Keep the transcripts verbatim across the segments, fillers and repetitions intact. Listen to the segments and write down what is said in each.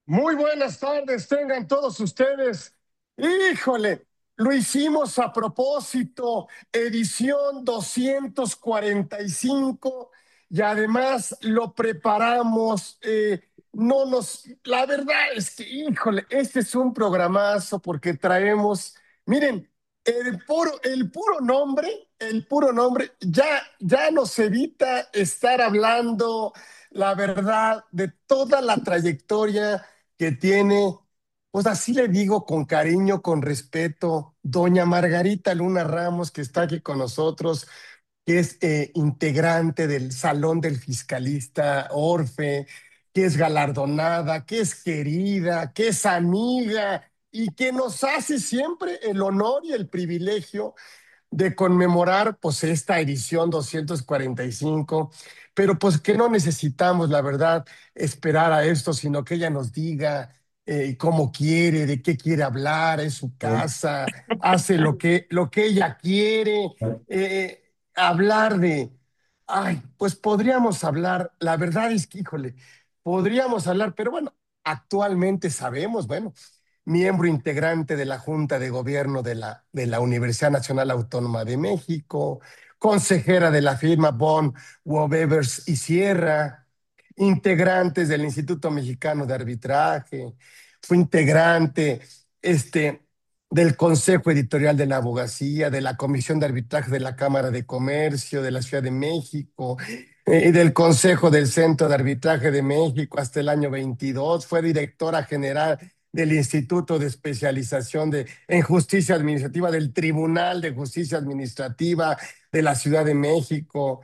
Muy buenas tardes, tengan todos ustedes. Híjole, lo hicimos a propósito, edición doscientos cuarenta y cinco y además lo preparamos. Eh, no nos, la verdad es que, híjole, este es un programazo porque traemos, miren, el puro, el puro nombre, el puro nombre ya, ya nos evita estar hablando, la verdad, de toda la trayectoria que tiene, pues así le digo con cariño, con respeto, doña Margarita Luna Ramos, que está aquí con nosotros, que es eh, integrante del Salón del Fiscalista Orfe, que es galardonada, que es querida, que es amiga y que nos hace siempre el honor y el privilegio de conmemorar pues esta edición doscientos cuarenta y cinco, pero pues que no necesitamos, la verdad, esperar a esto, sino que ella nos diga eh, cómo quiere, de qué quiere hablar, es su casa, hace lo que, lo que ella quiere, eh, hablar de, ay, pues podríamos hablar, la verdad es que, híjole, podríamos hablar, pero bueno, actualmente sabemos, bueno, miembro integrante de la Junta de Gobierno de la, de la Universidad Nacional Autónoma de México, consejera de la firma Bond, Webers y Sierra, integrantes del Instituto Mexicano de Arbitraje, fue integrante este, del Consejo Editorial de la Abogacía, de la Comisión de Arbitraje de la Cámara de Comercio de la Ciudad de México, eh, y del Consejo del Centro de Arbitraje de México hasta el año veintidós, fue directora general del Instituto de Especialización de, en Justicia Administrativa, del Tribunal de Justicia Administrativa de la Ciudad de México.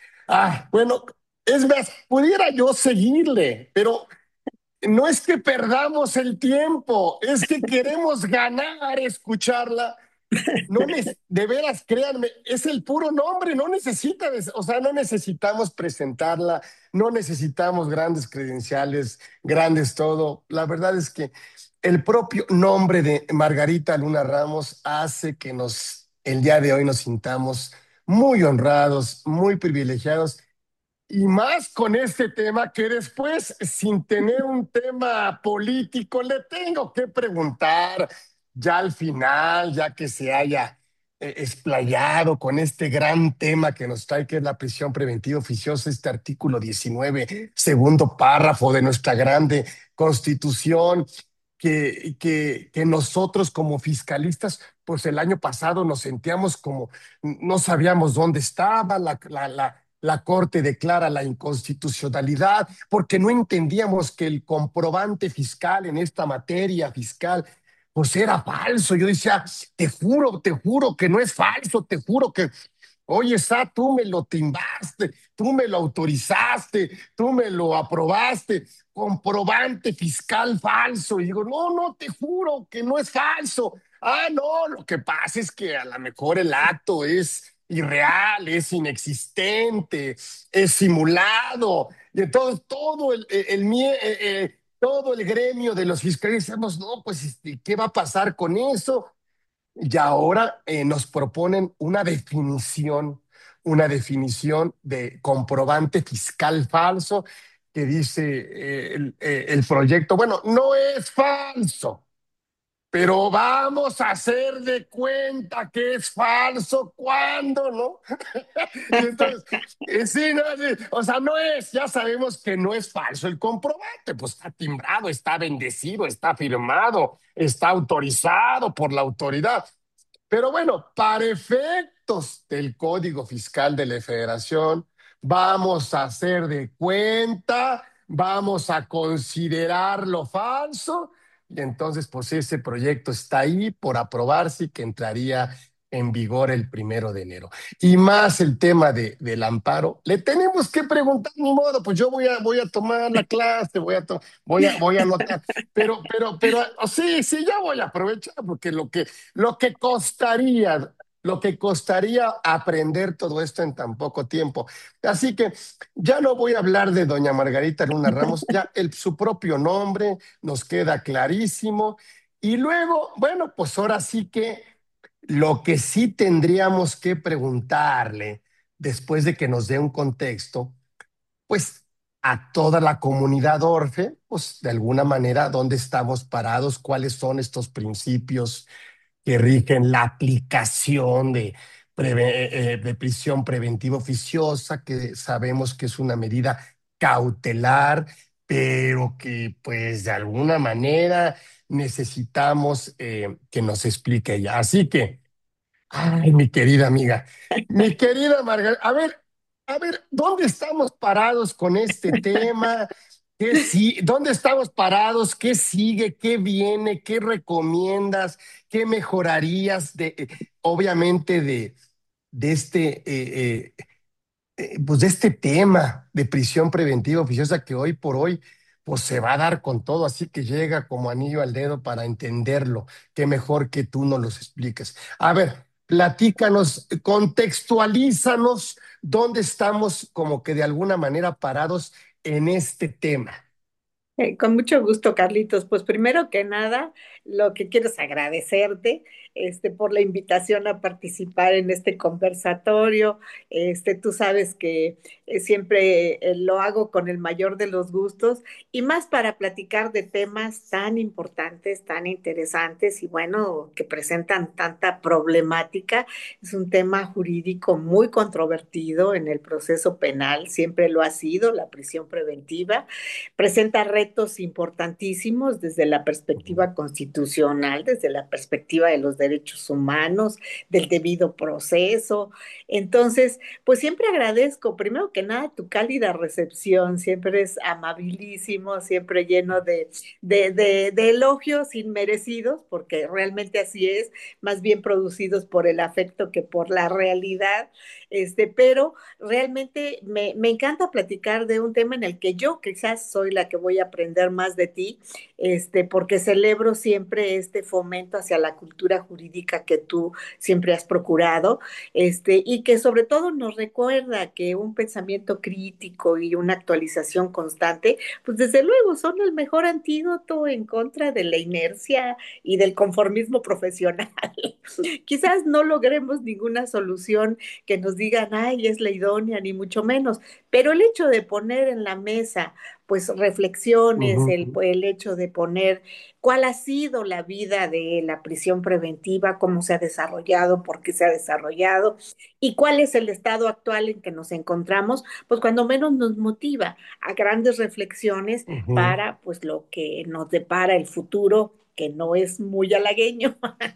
Ah, bueno, es más, pudiera yo seguirle, pero no es que perdamos el tiempo, es que queremos ganar, escucharla. No, de veras, créanme, es el puro nombre, no necesita, o sea, no necesitamos presentarla, no necesitamos grandes credenciales, grandes todo. La verdad es que el propio nombre de Margarita Luna Ramos hace que nos, el día de hoy nos sintamos muy honrados, muy privilegiados y más con este tema que después, sin tener un tema político, le tengo que preguntar ya al final, ya que se haya eh, explayado con este gran tema que nos trae, que es la prisión preventiva oficiosa, este artículo diecinueve, segundo párrafo de nuestra grande Constitución, que, que, que nosotros como fiscalistas, pues el año pasado nos sentíamos como, no sabíamos dónde estaba la, la, la la Corte declara la inconstitucionalidad porque no entendíamos que el comprobante fiscal en esta materia fiscal pues era falso. Yo decía, te juro, te juro que no es falso, te juro que, oye, Sa, tú me lo timbaste, tú me lo autorizaste, tú me lo aprobaste, comprobante fiscal falso. Y digo, no, no, te juro que no es falso. Ah, no, lo que pasa es que a lo mejor el acto es irreal, es inexistente, es simulado. Y entonces todo el, el, el mie- eh, eh, todo el gremio de los fiscales decimos, no, pues, este, ¿qué va a pasar con eso? Y ahora eh, nos proponen una definición, una definición de comprobante fiscal falso que dice eh, el, eh, el proyecto, bueno, no es falso, pero vamos a hacer de cuenta que es falso cuando, ¿no? Y entonces, eh, sí, no, sí, o sea, no es, ya sabemos que no es falso el comprobante, pues está timbrado, está bendecido, está firmado, está autorizado por la autoridad. Pero bueno, para efectos del Código Fiscal de la Federación, vamos a hacer de cuenta, vamos a considerarlo falso, y entonces pues ese proyecto está ahí por aprobarse y que entraría en vigor el primero de enero. Y más el tema de, del amparo, le tenemos que preguntar, ni modo, pues yo voy a, voy a tomar la clase, voy a, to- voy a, voy a anotar, pero, pero, pero, oh, sí, sí, ya voy a aprovechar, porque lo que, lo que costaría, lo que costaría aprender todo esto en tan poco tiempo. Así que ya no voy a hablar de doña Margarita Luna Ramos, ya el, su propio nombre nos queda clarísimo. Y luego, bueno, pues ahora sí que lo que sí tendríamos que preguntarle, después de que nos dé un contexto, pues a toda la comunidad Orfe, pues de alguna manera, dónde estamos parados, cuáles son estos principios que rigen la aplicación de, preve- eh, de prisión preventiva oficiosa, que sabemos que es una medida cautelar, pero que pues de alguna manera necesitamos eh, que nos explique ella. Así que, ay, mi querida amiga, mi querida Margarita, a ver, a ver, ¿dónde estamos parados con este tema? ¿Qué sí, dónde estamos parados? ¿Qué sigue? ¿Qué viene? ¿Qué recomiendas? ¿Qué mejorarías de, eh, obviamente, de, de este, eh, eh, eh, pues de este tema de prisión preventiva oficiosa que hoy por hoy pues se va a dar con todo, así que llega como anillo al dedo para entenderlo. Qué mejor que tú nos los expliques. A ver, platícanos, contextualízanos dónde estamos como que de alguna manera parados en este tema. Eh, con mucho gusto, Carlitos. Pues primero que nada, lo que quiero es agradecerte, este, por la invitación a participar en este conversatorio. Este, tú sabes que eh, siempre eh, lo hago con el mayor de los gustos y más para platicar de temas tan importantes, tan interesantes y bueno, que presentan tanta problemática. Es un tema jurídico muy controvertido en el proceso penal, siempre lo ha sido, la prisión preventiva. Presenta retos importantísimos desde la perspectiva constitucional, desde la perspectiva de los derechos humanos, del debido proceso. Entonces, pues siempre agradezco, primero que nada, tu cálida recepción, siempre es amabilísimo, siempre lleno de, de, de, de elogios inmerecidos, porque realmente así es, más bien producidos por el afecto que por la realidad, este, pero realmente me, me encanta platicar de un tema en el que yo quizás soy la que voy a aprender más de ti, este, porque celebro siempre este fomento hacia la cultura jurídica que tú siempre has procurado, este, y que sobre todo nos recuerda que un pensamiento crítico y una actualización constante, pues desde luego son el mejor antídoto en contra de la inercia y del conformismo profesional. Quizás no logremos ninguna solución que nos digan, ay, es la idónea, ni mucho menos, pero el hecho de poner en la mesa, pues, reflexiones, Ujú, el, el hecho de poner cuál ha sido la vida de la prisión preventiva, cómo se ha desarrollado, por qué se ha desarrollado y cuál es el estado actual en que nos encontramos, pues cuando menos nos motiva a grandes reflexiones ujú. para, pues, lo que nos depara el futuro, que no es muy halagueño.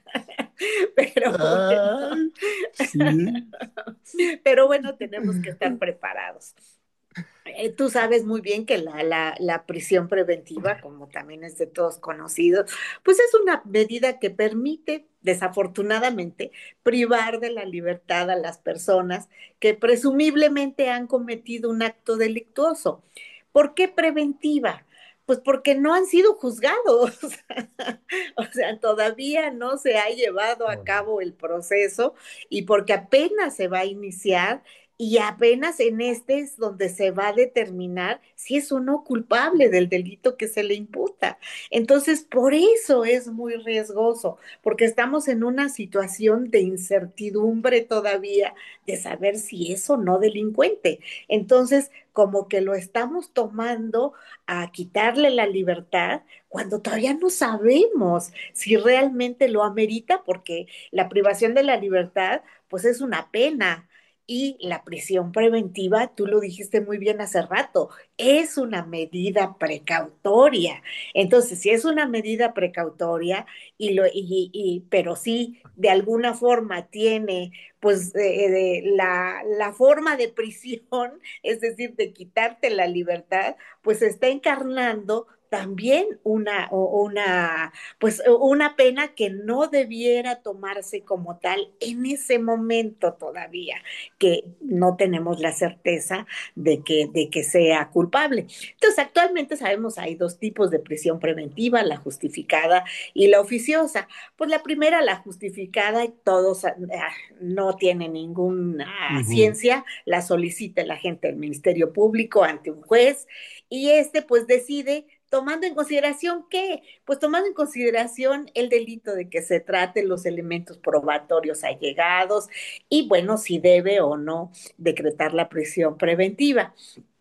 Pero bueno, Ay, sí. pero bueno, tenemos que estar preparados. Eh, tú sabes muy bien que la, la, la prisión preventiva, como también es de todos conocido, pues es una medida que permite, desafortunadamente, privar de la libertad a las personas que presumiblemente han cometido un acto delictuoso. ¿Por qué preventiva? Pues porque no han sido juzgados. O sea, todavía no se ha llevado a cabo el proceso y porque apenas se va a iniciar y apenas en este es donde se va a determinar si es o no culpable del delito que se le imputa. Entonces, por eso es muy riesgoso, porque estamos en una situación de incertidumbre todavía de saber si es o no delincuente. Entonces, como que lo estamos tomando a quitarle la libertad cuando todavía no sabemos si realmente lo amerita, porque la privación de la libertad, pues es una pena. Y la prisión preventiva, tú lo dijiste muy bien hace rato, es una medida precautoria. Entonces, si es una medida precautoria, y lo, y, y, pero sí de alguna forma tiene pues eh, de la, la forma de prisión, es decir, de quitarte la libertad, pues está encarnando también una, una, pues una pena que no debiera tomarse como tal en ese momento todavía, que no tenemos la certeza de que, de que sea culpable. Entonces, actualmente sabemos hay dos tipos de prisión preventiva, la justificada y la oficiosa. Pues la primera, la justificada, todos ah, no tiene ninguna Ujú. ciencia, la solicita la gente del Ministerio Público ante un juez y este pues decide tomando en consideración qué, pues tomando en consideración el delito de que se trate, los elementos probatorios allegados y bueno, si debe o no decretar la prisión preventiva.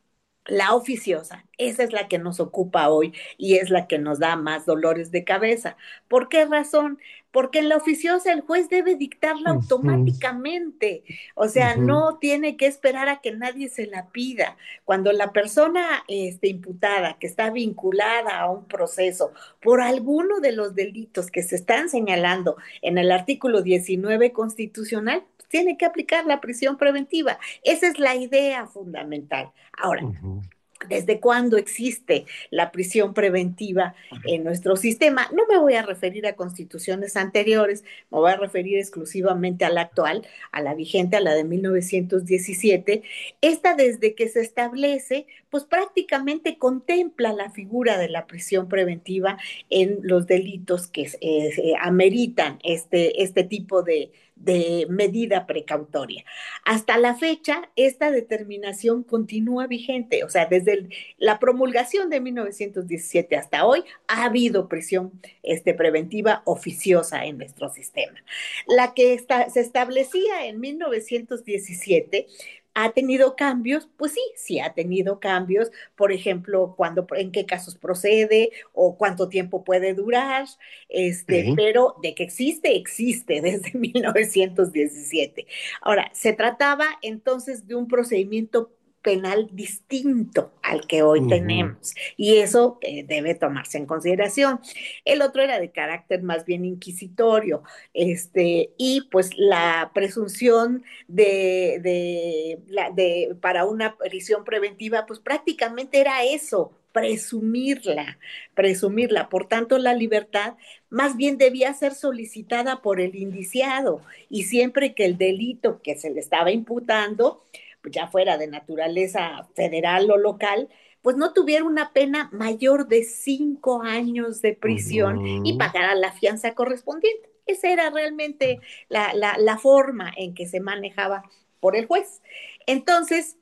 La oficiosa, esa es la que nos ocupa hoy y es la que nos da más dolores de cabeza. ¿Por qué razón? Porque en la oficiosa el juez debe dictarla Ujú, automáticamente, o sea, ujú, no tiene que esperar a que nadie se la pida. Cuando la persona este, imputada, que está vinculada a un proceso por alguno de los delitos que se están señalando en el artículo diecinueve constitucional, tiene que aplicar la prisión preventiva. Esa es la idea fundamental. Ahora, ujú, ¿desde cuándo existe la prisión preventiva en nuestro sistema? No me voy a referir a constituciones anteriores, me voy a referir exclusivamente a la actual, a la vigente, a la de mil novecientos diecisiete. Esta, desde que se establece, pues prácticamente contempla la figura de la prisión preventiva en los delitos que eh, ameritan este, este tipo de, de medida precautoria. Hasta la fecha, esta determinación continúa vigente, o sea, desde el, la promulgación de mil novecientos diecisiete hasta hoy, ha habido prisión este, preventiva oficiosa en nuestro sistema. La que está, se establecía en mil novecientos diecisiete ¿ha tenido cambios? Pues sí, sí ha tenido cambios. Por ejemplo, cuando, en qué casos procede o cuánto tiempo puede durar, este, ok, pero de que existe, existe desde mil novecientos diecisiete. Ahora, se trataba entonces de un procedimiento penal distinto al que hoy ujú, tenemos y eso eh, debe tomarse en consideración. El otro era de carácter más bien inquisitorio, este, y pues la presunción de, de, la, de para una prisión preventiva, pues prácticamente era eso, presumirla, presumirla. Por tanto, la libertad más bien debía ser solicitada por el indiciado y siempre que el delito que se le estaba imputando, pues ya fuera de naturaleza federal o local, pues no tuviera una pena mayor de cinco años de prisión y ujú, pagara la fianza correspondiente. Esa era realmente la, la, la forma en que se manejaba por el juez. Entonces,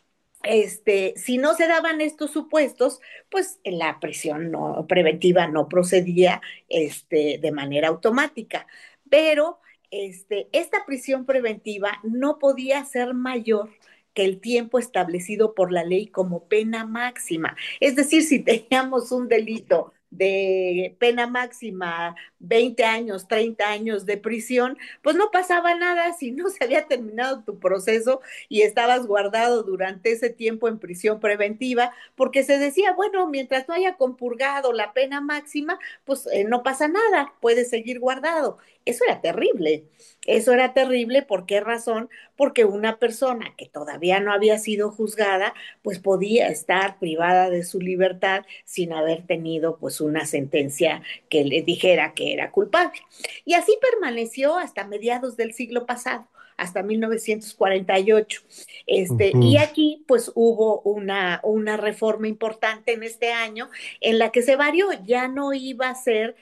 este, si no se daban estos supuestos, pues la prisión no, preventiva no procedía este, de manera automática. Pero este, esta prisión preventiva no podía ser mayor que el tiempo establecido por la ley como pena máxima. Es decir, si teníamos un delito de pena máxima, veinte años, treinta años de prisión, pues no pasaba nada si no se había terminado tu proceso y estabas guardado durante ese tiempo en prisión preventiva, porque se decía, bueno, mientras no haya compurgado la pena máxima, pues eh, no pasa nada, puedes seguir guardado. Eso era terrible, eso era terrible, ¿por qué razón? Porque una persona que todavía no había sido juzgada, pues podía estar privada de su libertad sin haber tenido pues una sentencia que le dijera que era culpable. Y así permaneció hasta mediados del siglo pasado, hasta mil novecientos cuarenta y ocho. Este, y ujú, aquí pues hubo una, una reforma importante en este año en la que se varió, ya no iba a ser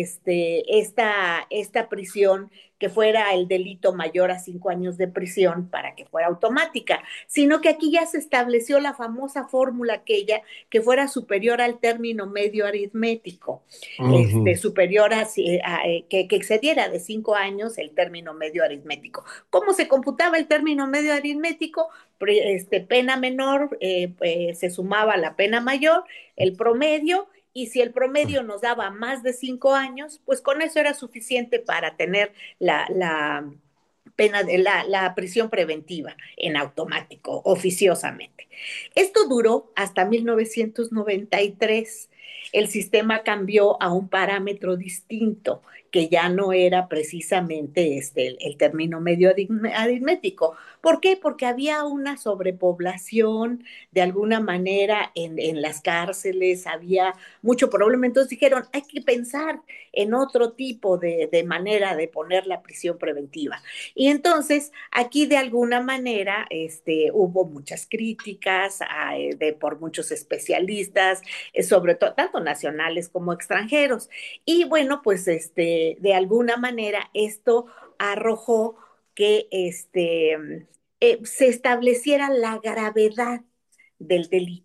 este, esta, esta prisión que fuera el delito mayor a cinco años de prisión para que fuera automática, sino que aquí ya se estableció la famosa fórmula aquella que fuera superior al término medio aritmético, este, ujú. superior a, a, a que, que excediera de cinco años el término medio aritmético. ¿Cómo se computaba el término medio aritmético? Este, pena menor eh, eh, se sumaba a la pena mayor, el promedio, y si el promedio nos daba más de cinco años, pues con eso era suficiente para tener la, la pena de la, la, prisión preventiva en automático, oficiosamente. Esto duró hasta mil novecientos noventa y tres. El sistema cambió a un parámetro distinto, que ya no era precisamente este, el, el término medio aritmético. ¿Por qué? Porque había una sobrepoblación de alguna manera en, en las cárceles, había mucho problema. Entonces dijeron, hay que pensar en otro tipo de, de manera de poner la prisión preventiva. Y entonces aquí de alguna manera este, hubo muchas críticas a, de, por muchos especialistas, eh, sobre todo tanto nacionales como extranjeros. Y bueno, pues este, de alguna manera esto arrojó que este, eh, se estableciera la gravedad del delito.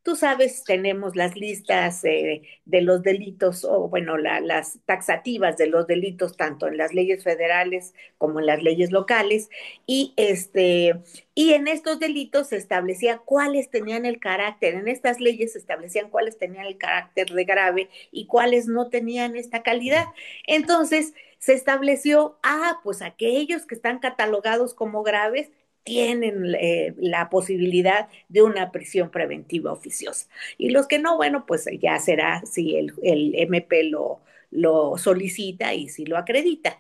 Tú sabes, tenemos las listas eh, de los delitos, o bueno, la, las taxativas de los delitos, tanto en las leyes federales como en las leyes locales, y este, y en estos delitos se establecía cuáles tenían el carácter, en estas leyes se establecían cuáles tenían el carácter de grave y cuáles no tenían esta calidad. Entonces, se estableció, ah, pues aquellos que están catalogados como graves tienen eh, la posibilidad de una prisión preventiva oficiosa. Y los que no, bueno, pues ya será si el, el M P lo, lo solicita y si lo acredita.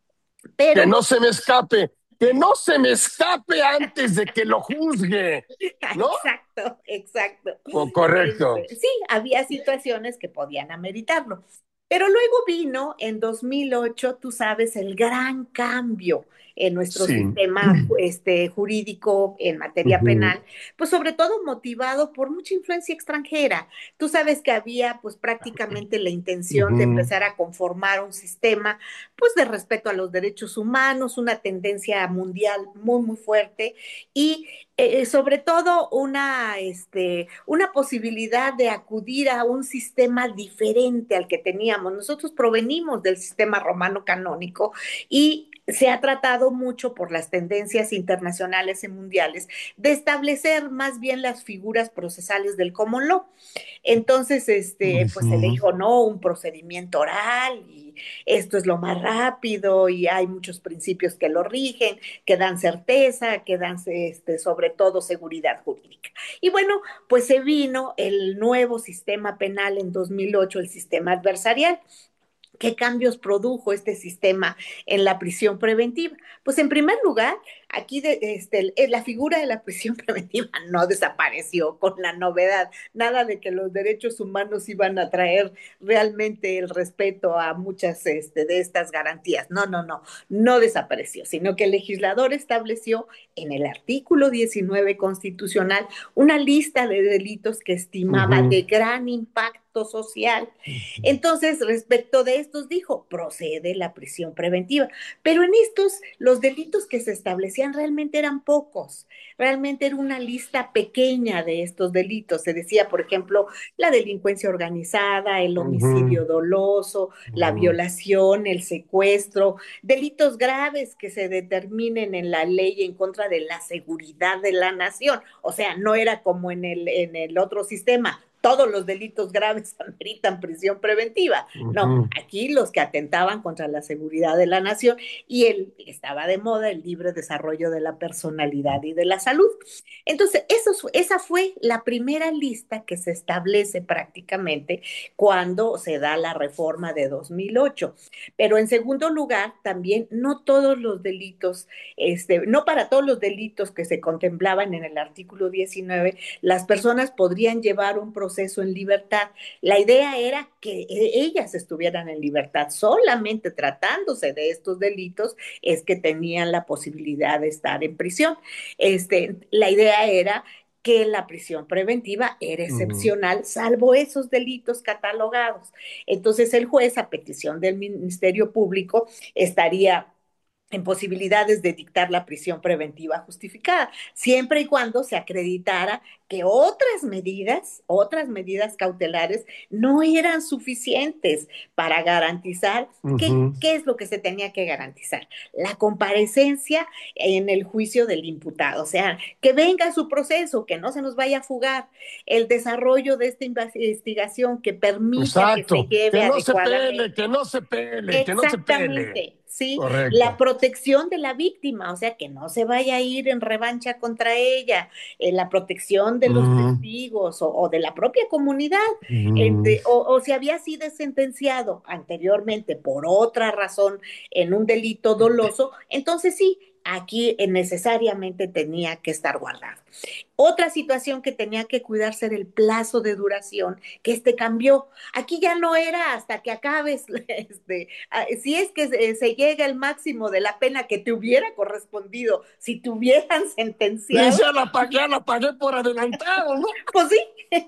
Que Pero, no se me escape, que no se me escape antes de que lo juzgue, ¿no? exacto, exacto. O correcto. Este, sí, había situaciones que podían ameritarlo. Pero luego vino en dos mil ocho, tú sabes, el gran cambio en nuestro Sí. sistema este, jurídico en materia Ujú, penal, pues sobre todo motivado por mucha influencia extranjera. Tú sabes que había pues prácticamente la intención de ujú, empezar a conformar un sistema pues de respeto a los derechos humanos, una tendencia mundial muy, muy fuerte y eh, sobre todo una, este, una posibilidad de acudir a un sistema diferente al que teníamos. Nosotros provenimos del sistema romano canónico y se ha tratado mucho por las tendencias internacionales y mundiales de establecer más bien las figuras procesales del common law. Entonces, este, pues se le ujú. dijo, no, un procedimiento oral y esto es lo más rápido y hay muchos principios que lo rigen, que dan certeza, que dan este, sobre todo seguridad jurídica. Y bueno, pues se vino el nuevo sistema penal en dos mil ocho, el sistema adversarial. ¿Qué cambios produjo este sistema en la prisión preventiva? Pues en primer lugar, aquí de, este, la figura de la prisión preventiva no desapareció con la novedad, nada de que los derechos humanos iban a traer realmente el respeto a muchas este, de estas garantías. No, no, no, no desapareció, sino que el legislador estableció en el artículo diecinueve constitucional una lista de delitos que estimaba Ujú, de gran impacto social. ujú, Entonces, respecto de estos, dijo, procede la prisión preventiva. Pero en estos, los delitos que se establecían realmente eran pocos. Realmente era una lista pequeña de estos delitos. Se decía, por ejemplo, la delincuencia organizada, el ujú, homicidio doloso, la ujú, violación, el secuestro, delitos graves que se determinen en la ley en contra de la seguridad de la nación. O sea, no era como en el, en el otro sistema, todos los delitos graves ameritan prisión preventiva. No, ujú. aquí los que atentaban contra la seguridad de la nación y el, estaba de moda el libre desarrollo de la personalidad y de la salud. Entonces, eso, esa fue la primera lista que se establece prácticamente cuando se da la reforma de dos mil ocho. Pero en segundo lugar, también no todos los delitos, este, no para todos los delitos que se contemplaban en el artículo diecinueve, las personas podrían llevar un proceso en libertad. La idea era que ellas estuvieran en libertad. Solamente tratándose de estos delitos es que tenían la posibilidad de estar en prisión. Este, la idea era que la prisión preventiva era Ujú. excepcional, salvo esos delitos catalogados. Entonces el juez, a petición del Ministerio Público, estaría en posibilidades de dictar la prisión preventiva justificada, siempre y cuando se acreditara que otras medidas, otras medidas cautelares no eran suficientes para garantizar qué, Ujú. qué es lo que se tenía que garantizar. La comparecencia en el juicio del imputado, o sea, que venga su proceso, que no se nos vaya a fugar, el desarrollo de esta investigación que permita que se Exacto. lleve Que no se adecuadamente. pele, que no se pele, que no se pele. Exactamente, sí, la Correcto. protección de la víctima, o sea, que no se vaya a ir en revancha contra ella, eh, la protección de los Ujú, testigos o, o de la propia comunidad, ujú, este, o, o si había sido sentenciado anteriormente por otra razón en un delito doloso, entonces sí, aquí eh, necesariamente tenía que estar guardado. Otra situación que tenía que cuidarse era el plazo de duración, que este cambió. Aquí ya no era hasta que acabes, este, ah, si es que se, se llega al máximo de la pena que te hubiera correspondido, si te hubieran sí, sentenciado, ya la pagué, ya la pagué por adelantado, ¿no? pues sí,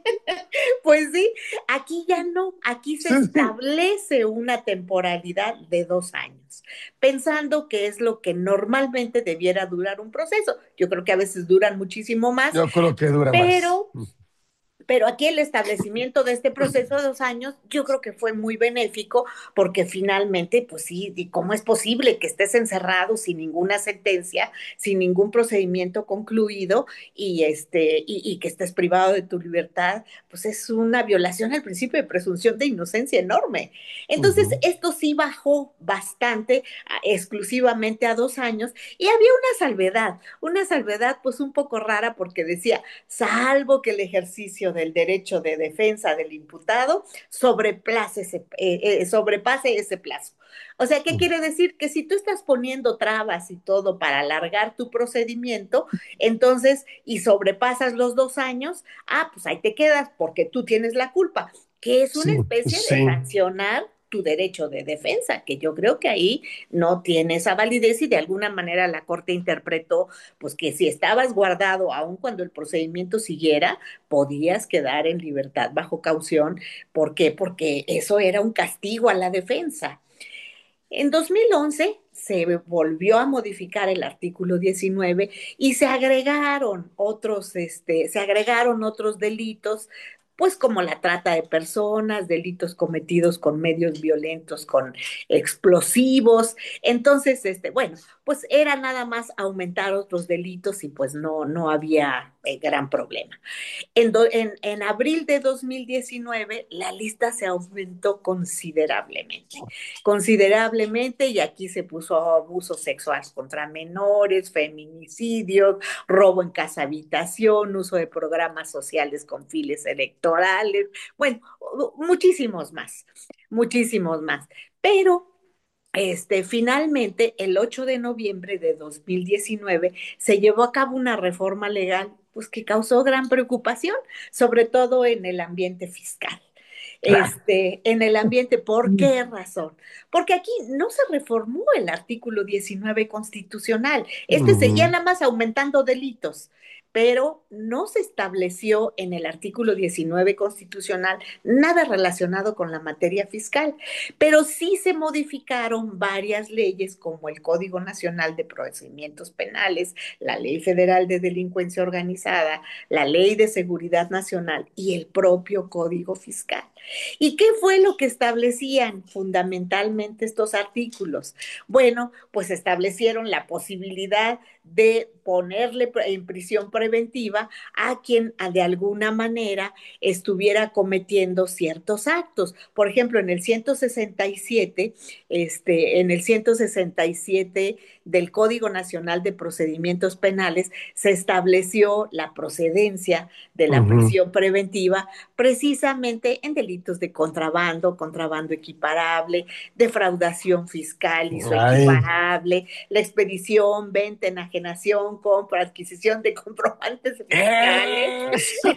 pues sí, aquí ya no, aquí se Sí, sí. establece una temporalidad de dos años, pensando que es lo que normalmente debiera durar un proceso. Yo creo que a veces duran muchísimo más, Yo creo que dura más. pero Pero aquí el establecimiento de este proceso de dos años, yo creo que fue muy benéfico, porque finalmente, pues sí, ¿y cómo es posible que estés encerrado sin ninguna sentencia, sin ningún procedimiento concluido y, este, y, y que estés privado de tu libertad? Pues es una violación al principio de presunción de inocencia enorme. Entonces, Ujú. esto sí bajó bastante, a, exclusivamente a dos años, y había una salvedad, una salvedad pues un poco rara, porque decía, salvo que el ejercicio del derecho de defensa del imputado sobrepase ese, eh, eh, sobrepase ese plazo. O sea, ¿qué quiere decir? Que si tú estás poniendo trabas y todo para alargar tu procedimiento, entonces, y sobrepasas los dos años, ah, pues ahí te quedas porque tú tienes la culpa, que es una Sí, especie de sí. sancionar tu derecho de defensa, que yo creo que ahí no tiene esa validez, y de alguna manera la Corte interpretó pues que si estabas guardado aun cuando el procedimiento siguiera, podías quedar en libertad bajo caución. ¿Por qué? Porque eso era un castigo a la defensa. En dos mil once se volvió a modificar el artículo diecinueve y se agregaron otros, este, se agregaron otros delitos, pues como la trata de personas, delitos cometidos con medios violentos, con explosivos. Entonces, este, bueno, pues era nada más aumentar otros delitos y pues no, no había eh, gran problema. En, do, en, en, abril de dos mil diecinueve, la lista se aumentó considerablemente, considerablemente, y aquí se puso abusos sexuales contra menores, feminicidios, robo en casa habitación, uso de programas sociales con fines electorales, bueno, muchísimos más, muchísimos más. Pero este, finalmente, el ocho de noviembre de dos mil diecinueve se llevó a cabo una reforma legal, pues, que causó gran preocupación, sobre todo en el ambiente fiscal. Claro. Este, en el ambiente, ¿por qué razón? Porque aquí no se reformó el artículo diecinueve constitucional. Este seguía Ujú. nada más aumentando delitos, pero no se estableció en el artículo diecinueve constitucional nada relacionado con la materia fiscal. Pero sí se modificaron varias leyes, como el Código Nacional de Procedimientos Penales, la Ley Federal de Delincuencia Organizada, la Ley de Seguridad Nacional y el propio Código Fiscal. ¿Y qué fue lo que establecían fundamentalmente estos artículos? Bueno, pues establecieron la posibilidad de ponerle en prisión preventiva a quien de alguna manera estuviera cometiendo ciertos actos. Por ejemplo, en el ciento sesenta y siete, este, en el ciento sesenta y siete del Código Nacional de Procedimientos Penales, se estableció la procedencia de la Ujú. prisión preventiva precisamente en delitos de contrabando, contrabando equiparable, defraudación fiscal y su Ay. equiparable, la expedición, venta, enajenación, compra, adquisición de comprobantes fiscales Eso.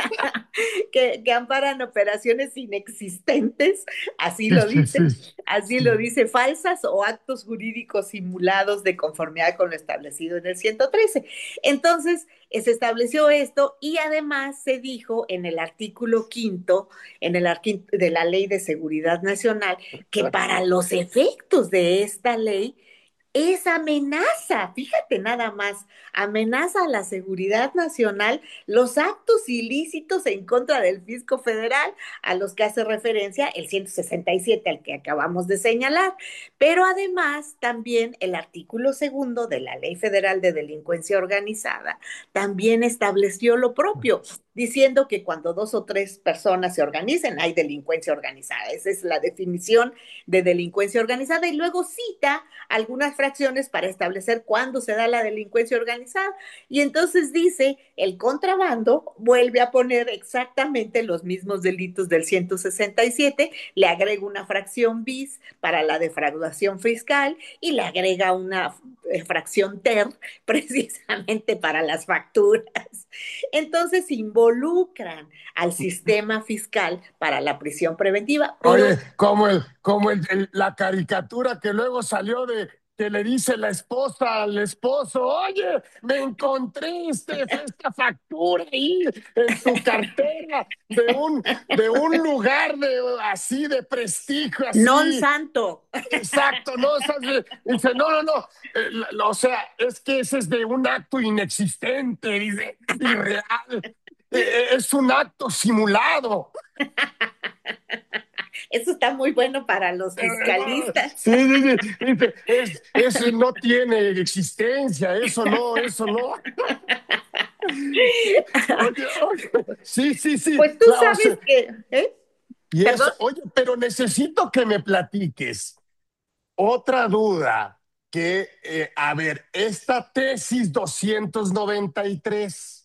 que, que amparan operaciones inexistentes, así Sí, lo sí, dice, sí. así lo dice, falsas o actos jurídicos simulados de conformidad con lo establecido en el ciento trece. Entonces, se estableció esto, y además se dijo en el artículo quinto, en el arqui- de la Ley de Seguridad Nacional, que para los efectos de esta ley es amenaza, fíjate nada más, amenaza a la seguridad nacional los actos ilícitos en contra del fisco federal, a los que hace referencia el ciento sesenta y siete al que acabamos de señalar. Pero además también el artículo segundo de la Ley Federal de Delincuencia Organizada también estableció lo propio, diciendo que cuando dos o tres personas se organicen hay delincuencia organizada. Esa es la definición de delincuencia organizada, y luego cita algunas fracciones para establecer cuándo se da la delincuencia organizada. Y entonces dice, el contrabando vuelve a poner exactamente los mismos delitos del ciento sesenta y siete, le agrega una fracción bis para la defraudación fiscal y le agrega una eh, fracción ter precisamente para las facturas. Entonces involucran al sistema fiscal para la prisión preventiva, pero Oye, como el, como el, el- la caricatura que luego salió de que le dice la esposa al esposo, oye, me encontré este, esta factura ahí en tu cartera de un, de un lugar de, así de prestigio, non así. santo. Exacto, ¿no? O sea, se- dice, no, no, no. eh, la- o sea, es que ese es de un acto inexistente, dice, irreal. Eh, Es un acto simulado. Eso está muy bueno para los Eh, no, fiscalistas. sí, sí, sí, dice, es, eso no tiene existencia, eso no, eso no. Oye, oye, sí, sí, sí, Pues tú la, o sea, sabes que, ¿eh? y Perdón. eso, oye, pero necesito que me platiques otra duda que, eh, a ver, esta tesis doscientos noventa y tres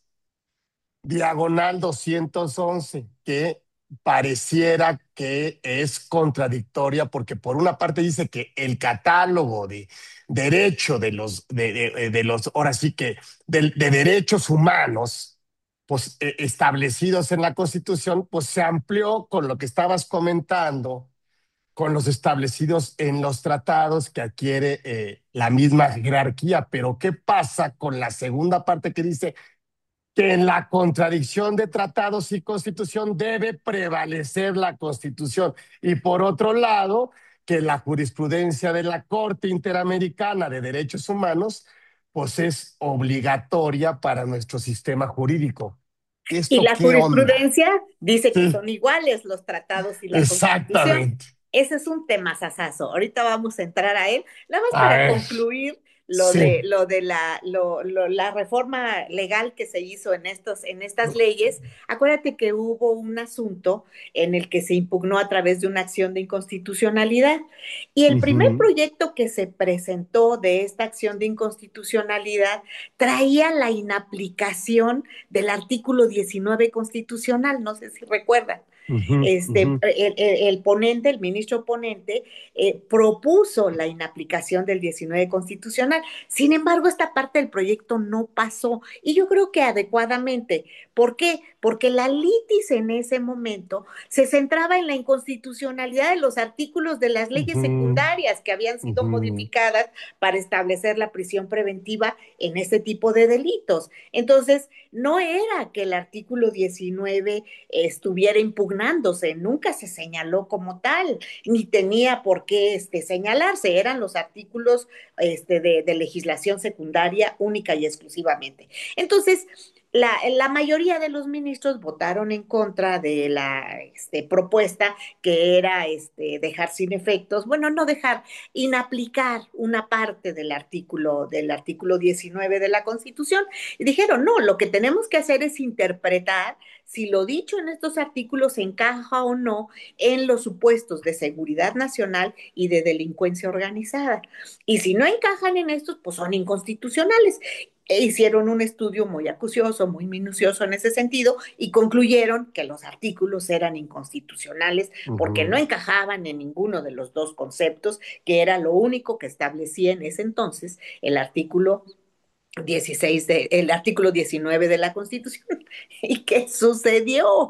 diagonal doscientos once que pareciera que es contradictoria porque por una parte dice que el catálogo de derecho de los, de, de, de los, ahora sí que, de, de derechos humanos, pues eh, establecidos en la Constitución, pues se amplió con lo que estabas comentando, con los establecidos en los tratados que adquiere eh, la misma jerarquía. Pero ¿qué pasa con la segunda parte que dice que en la contradicción de tratados y constitución debe prevalecer la constitución? Y por otro lado, que la jurisprudencia de la Corte Interamericana de Derechos Humanos pues es obligatoria para nuestro sistema jurídico. Y ¿Esto la qué onda? jurisprudencia dice que Sí, son iguales los tratados y la Constitución. exactamente. Ese es un tema sasazo. Ahorita vamos a entrar a él. Nada más A para ver, concluir lo sí. de, lo de la, lo, lo, la reforma legal que se hizo en, estos, en estas leyes. Acuérdate que hubo un asunto en el que se impugnó a través de una acción de inconstitucionalidad. Y el primer Ujú, proyecto que se presentó de esta acción de inconstitucionalidad traía la inaplicación del artículo diecinueve constitucional, no sé si recuerdan. ujú, Este, ujú, el, el, el ponente, el ministro ponente, eh, propuso la inaplicación del diecinueve constitucional. Sin embargo, esta parte del proyecto no pasó y yo creo que adecuadamente. ¿Por qué? Porque la litis en ese momento se centraba en la inconstitucionalidad de los artículos de las leyes ujú, secundarias que habían sido ujú. modificadas para establecer la prisión preventiva en este tipo de delitos. Entonces, no era que el artículo diecinueve estuviera impugnándose, nunca se señaló como tal, ni tenía por qué este, señalarse, eran los artículos este, de, de legislación secundaria única y exclusivamente. Entonces, la, la, mayoría de los ministros votaron en contra de la este, propuesta que era este, dejar sin efectos, bueno, no dejar, inaplicar una parte del artículo, del artículo diecinueve de la Constitución. Y dijeron, no, lo que tenemos que hacer es interpretar si lo dicho en estos artículos encaja o no en los supuestos de seguridad nacional y de delincuencia organizada. Y si no encajan en estos, pues son inconstitucionales. E hicieron un estudio muy acucioso, muy minucioso en ese sentido y concluyeron que los artículos eran inconstitucionales porque no Ujú. encajaban en ninguno de los dos conceptos, que era lo único que establecía en ese entonces el artículo dieciséis de, el artículo diecinueve de la Constitución. ¿Y qué sucedió?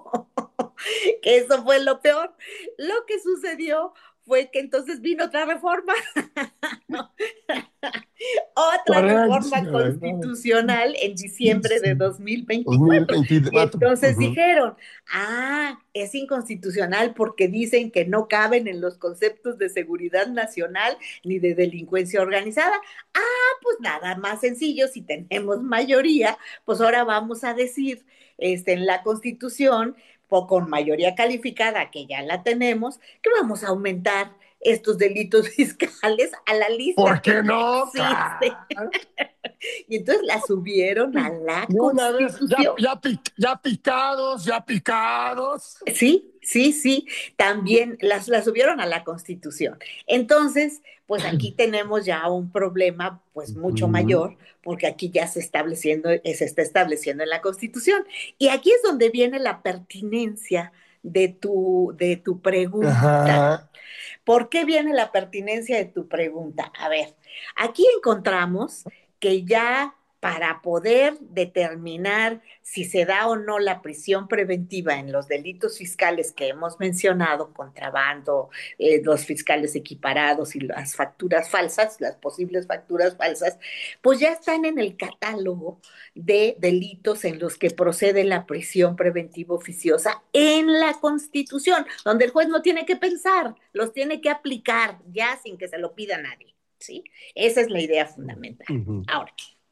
Que eso fue lo peor. Lo que sucedió fue que entonces vino otra reforma, otra reforma Correcto. constitucional en diciembre de dos mil veinticuatro. Y dos mil veinticuatro. entonces Ujú, dijeron, ah, es inconstitucional porque dicen que no caben en los conceptos de seguridad nacional ni de delincuencia organizada. Ah, pues nada más sencillo, si tenemos mayoría, pues ahora vamos a decir este, en la Constitución, con mayoría calificada, que ya la tenemos, que vamos a aumentar estos delitos fiscales a la lista ¿por que qué ya no? existe. Y entonces la subieron a la De una vez, ya, Constitución. ya, pic- ya picados, ya picados. Sí, sí, sí, también las, las subieron a la Constitución. Entonces, pues aquí tenemos ya un problema pues mucho Ujú. mayor, porque aquí ya se, estableciendo, eh, se está estableciendo en la Constitución. Y aquí es donde viene la pertinencia de tu, de tu pregunta. Ajá. ¿Por qué viene la pertinencia de tu pregunta? A ver, aquí encontramos que ya para poder determinar si se da o no la prisión preventiva en los delitos fiscales que hemos mencionado, contrabando, eh, los fiscales equiparados y las facturas falsas, las posibles facturas falsas, pues ya están en el catálogo de delitos en los que procede la prisión preventiva oficiosa en la Constitución, donde el juez no tiene que pensar, los tiene que aplicar ya sin que se lo pida nadie, ¿sí? Esa es la idea fundamental. Ujú. Ahora,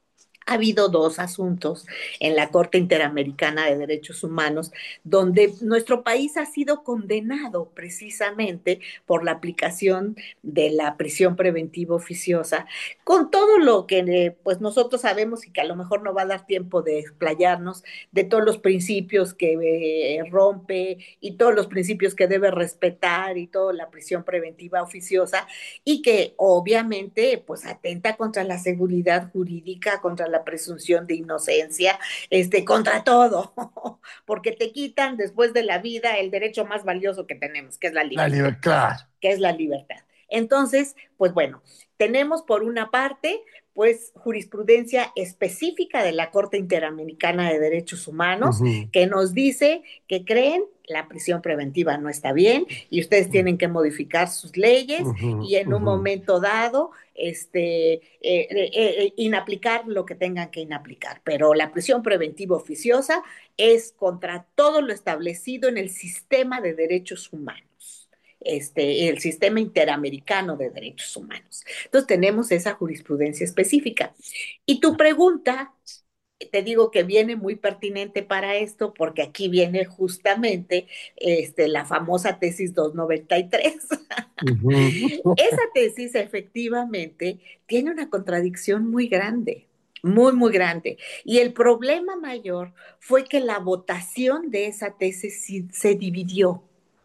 Ha habido dos asuntos en la Corte Interamericana de Derechos Humanos donde nuestro país ha sido condenado precisamente por la aplicación de la prisión preventiva oficiosa, con todo lo que eh, pues nosotros sabemos y que a lo mejor no va a dar tiempo de explayarnos, de todos los principios que eh, rompe y todos los principios que debe respetar y toda la prisión preventiva oficiosa, y que obviamente pues atenta contra la seguridad jurídica, contra la presunción de inocencia, este, contra todo, porque te quitan después de la vida el derecho más valioso que tenemos, que es la La libertad, libertad, claro. que es la libertad. Entonces, pues bueno, tenemos por una parte, pues jurisprudencia específica de la Corte Interamericana de Derechos Humanos Ujú, que nos dice que creen la prisión preventiva no está bien y ustedes tienen que modificar sus leyes ujú, y en un ujú. momento dado este, eh, eh, eh, inaplicar lo que tengan que inaplicar. Pero la prisión preventiva oficiosa es contra todo lo establecido en el sistema de derechos humanos, este, el sistema interamericano de derechos humanos. Entonces tenemos esa jurisprudencia específica. Y tu pregunta, te digo que viene muy pertinente para esto porque aquí viene justamente este, la famosa tesis doscientos noventa y tres. Ujú. Esa tesis efectivamente tiene una contradicción muy grande, muy, muy grande. Y el problema mayor fue que la votación de esa tesis sí se dividió.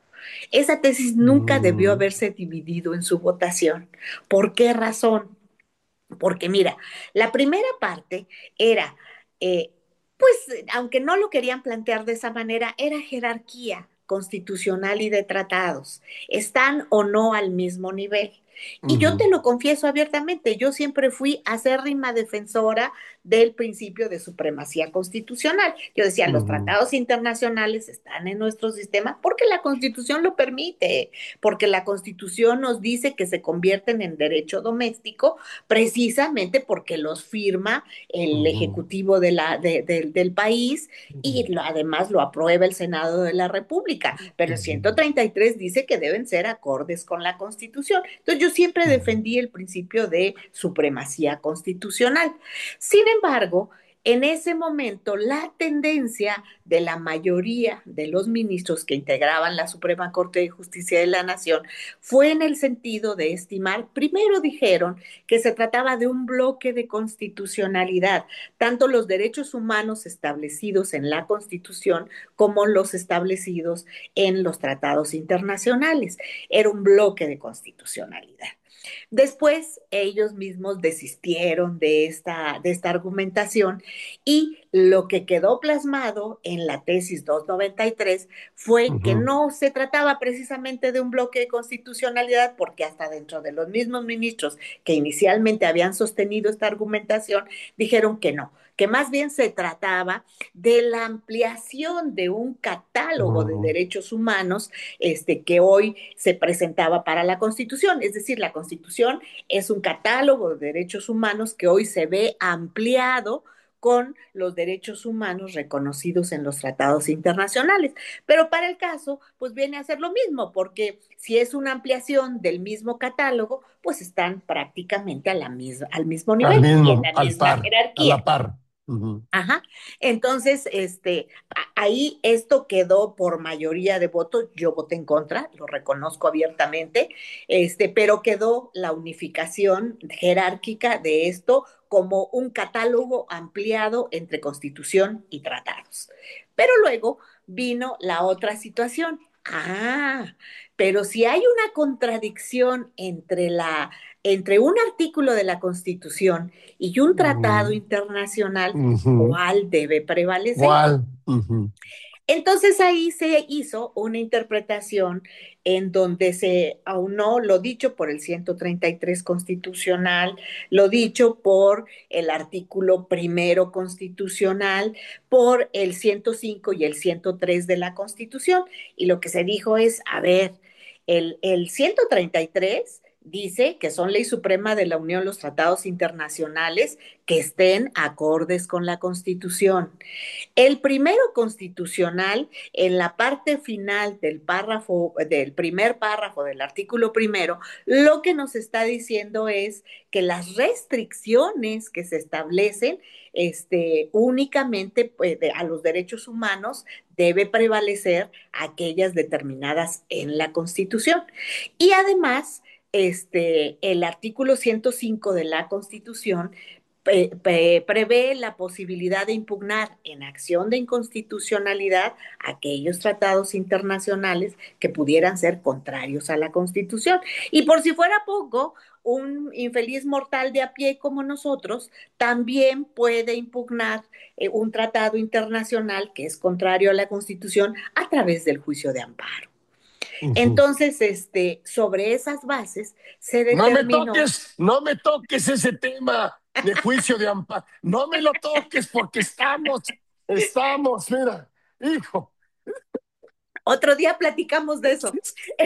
Esa tesis nunca debió Mm, haberse dividido en su votación. ¿Por qué razón? Porque mira, la primera parte era, eh, pues, aunque no lo querían plantear de esa manera, era jerarquía constitucional y de tratados. ¿Están o no al mismo nivel? Y yo ujú, te lo confieso abiertamente, yo siempre fui acérrima defensora del principio de supremacía constitucional. Yo decía, los ujú, tratados internacionales están en nuestro sistema porque la Constitución lo permite, porque la Constitución nos dice que se convierten en derecho doméstico precisamente porque los firma el ujú, Ejecutivo de la, de, de, del país ujú, y lo, además lo aprueba el Senado de la República. Pero el ciento treinta y tres dice que deben ser acordes con la Constitución. Entonces yo siempre ujú, defendí el principio de supremacía constitucional. Sin embargo, en ese momento, la tendencia de la mayoría de los ministros que integraban la Suprema Corte de Justicia de la Nación fue en el sentido de estimar, primero dijeron que se trataba de un bloque de constitucionalidad, tanto los derechos humanos establecidos en la Constitución como los establecidos en los tratados internacionales. Era un bloque de constitucionalidad. Después ellos mismos desistieron de esta, de esta argumentación y lo que quedó plasmado en la tesis doscientos noventa y tres fue que ujú. no se trataba precisamente de un bloque de constitucionalidad, porque hasta dentro de los mismos ministros que inicialmente habían sostenido esta argumentación, dijeron que no, que más bien se trataba de la ampliación de un catálogo de Ujú, derechos humanos este, que hoy se presentaba para la Constitución. Es decir, la Constitución es un catálogo de derechos humanos que hoy se ve ampliado con los derechos humanos reconocidos en los tratados internacionales. Pero para el caso, pues viene a ser lo mismo, porque si es una ampliación del mismo catálogo, pues están prácticamente a la misma, al mismo al nivel y en mismo, la al misma par, a la jerarquía. par. Ujú, Ajá. Entonces, este, ahí esto quedó por mayoría de votos. Yo voté en contra, lo reconozco abiertamente, este, pero quedó la unificación jerárquica de esto como un catálogo ampliado entre Constitución y tratados. Pero luego vino la otra situación. Ah, pero si hay una contradicción entre la, entre un artículo de la Constitución y un tratado ujú, internacional, ujú. ¿cuál debe prevalecer? ¿Cuál? Ujú, Entonces ahí se hizo una interpretación en donde se aunó lo dicho por el ciento treinta y tres constitucional, lo dicho por el artículo primero constitucional, por el ciento cinco y el ciento tres de la Constitución. Y lo que se dijo es, a ver, el, el ciento treinta y tres dice que son ley suprema de la Unión los tratados internacionales que estén acordes con la Constitución. El primero constitucional, en la parte final del párrafo, del primer párrafo del artículo primero, lo que nos está diciendo es que las restricciones que se establecen este, únicamente pues, a los derechos humanos debe prevalecer aquellas determinadas en la Constitución. Y además, este, el artículo ciento cinco de la Constitución pre, pre, prevé la posibilidad de impugnar en acción de inconstitucionalidad aquellos tratados internacionales que pudieran ser contrarios a la Constitución. Y por si fuera poco, un infeliz mortal de a pie como nosotros también puede impugnar eh, un tratado internacional que es contrario a la Constitución a través del juicio de amparo. Ujú. Entonces, este, sobre esas bases se No me determinó. toques, no me toques ese tema de juicio de amparo. No me lo toques porque estamos, estamos, mira, hijo. Otro día platicamos de eso.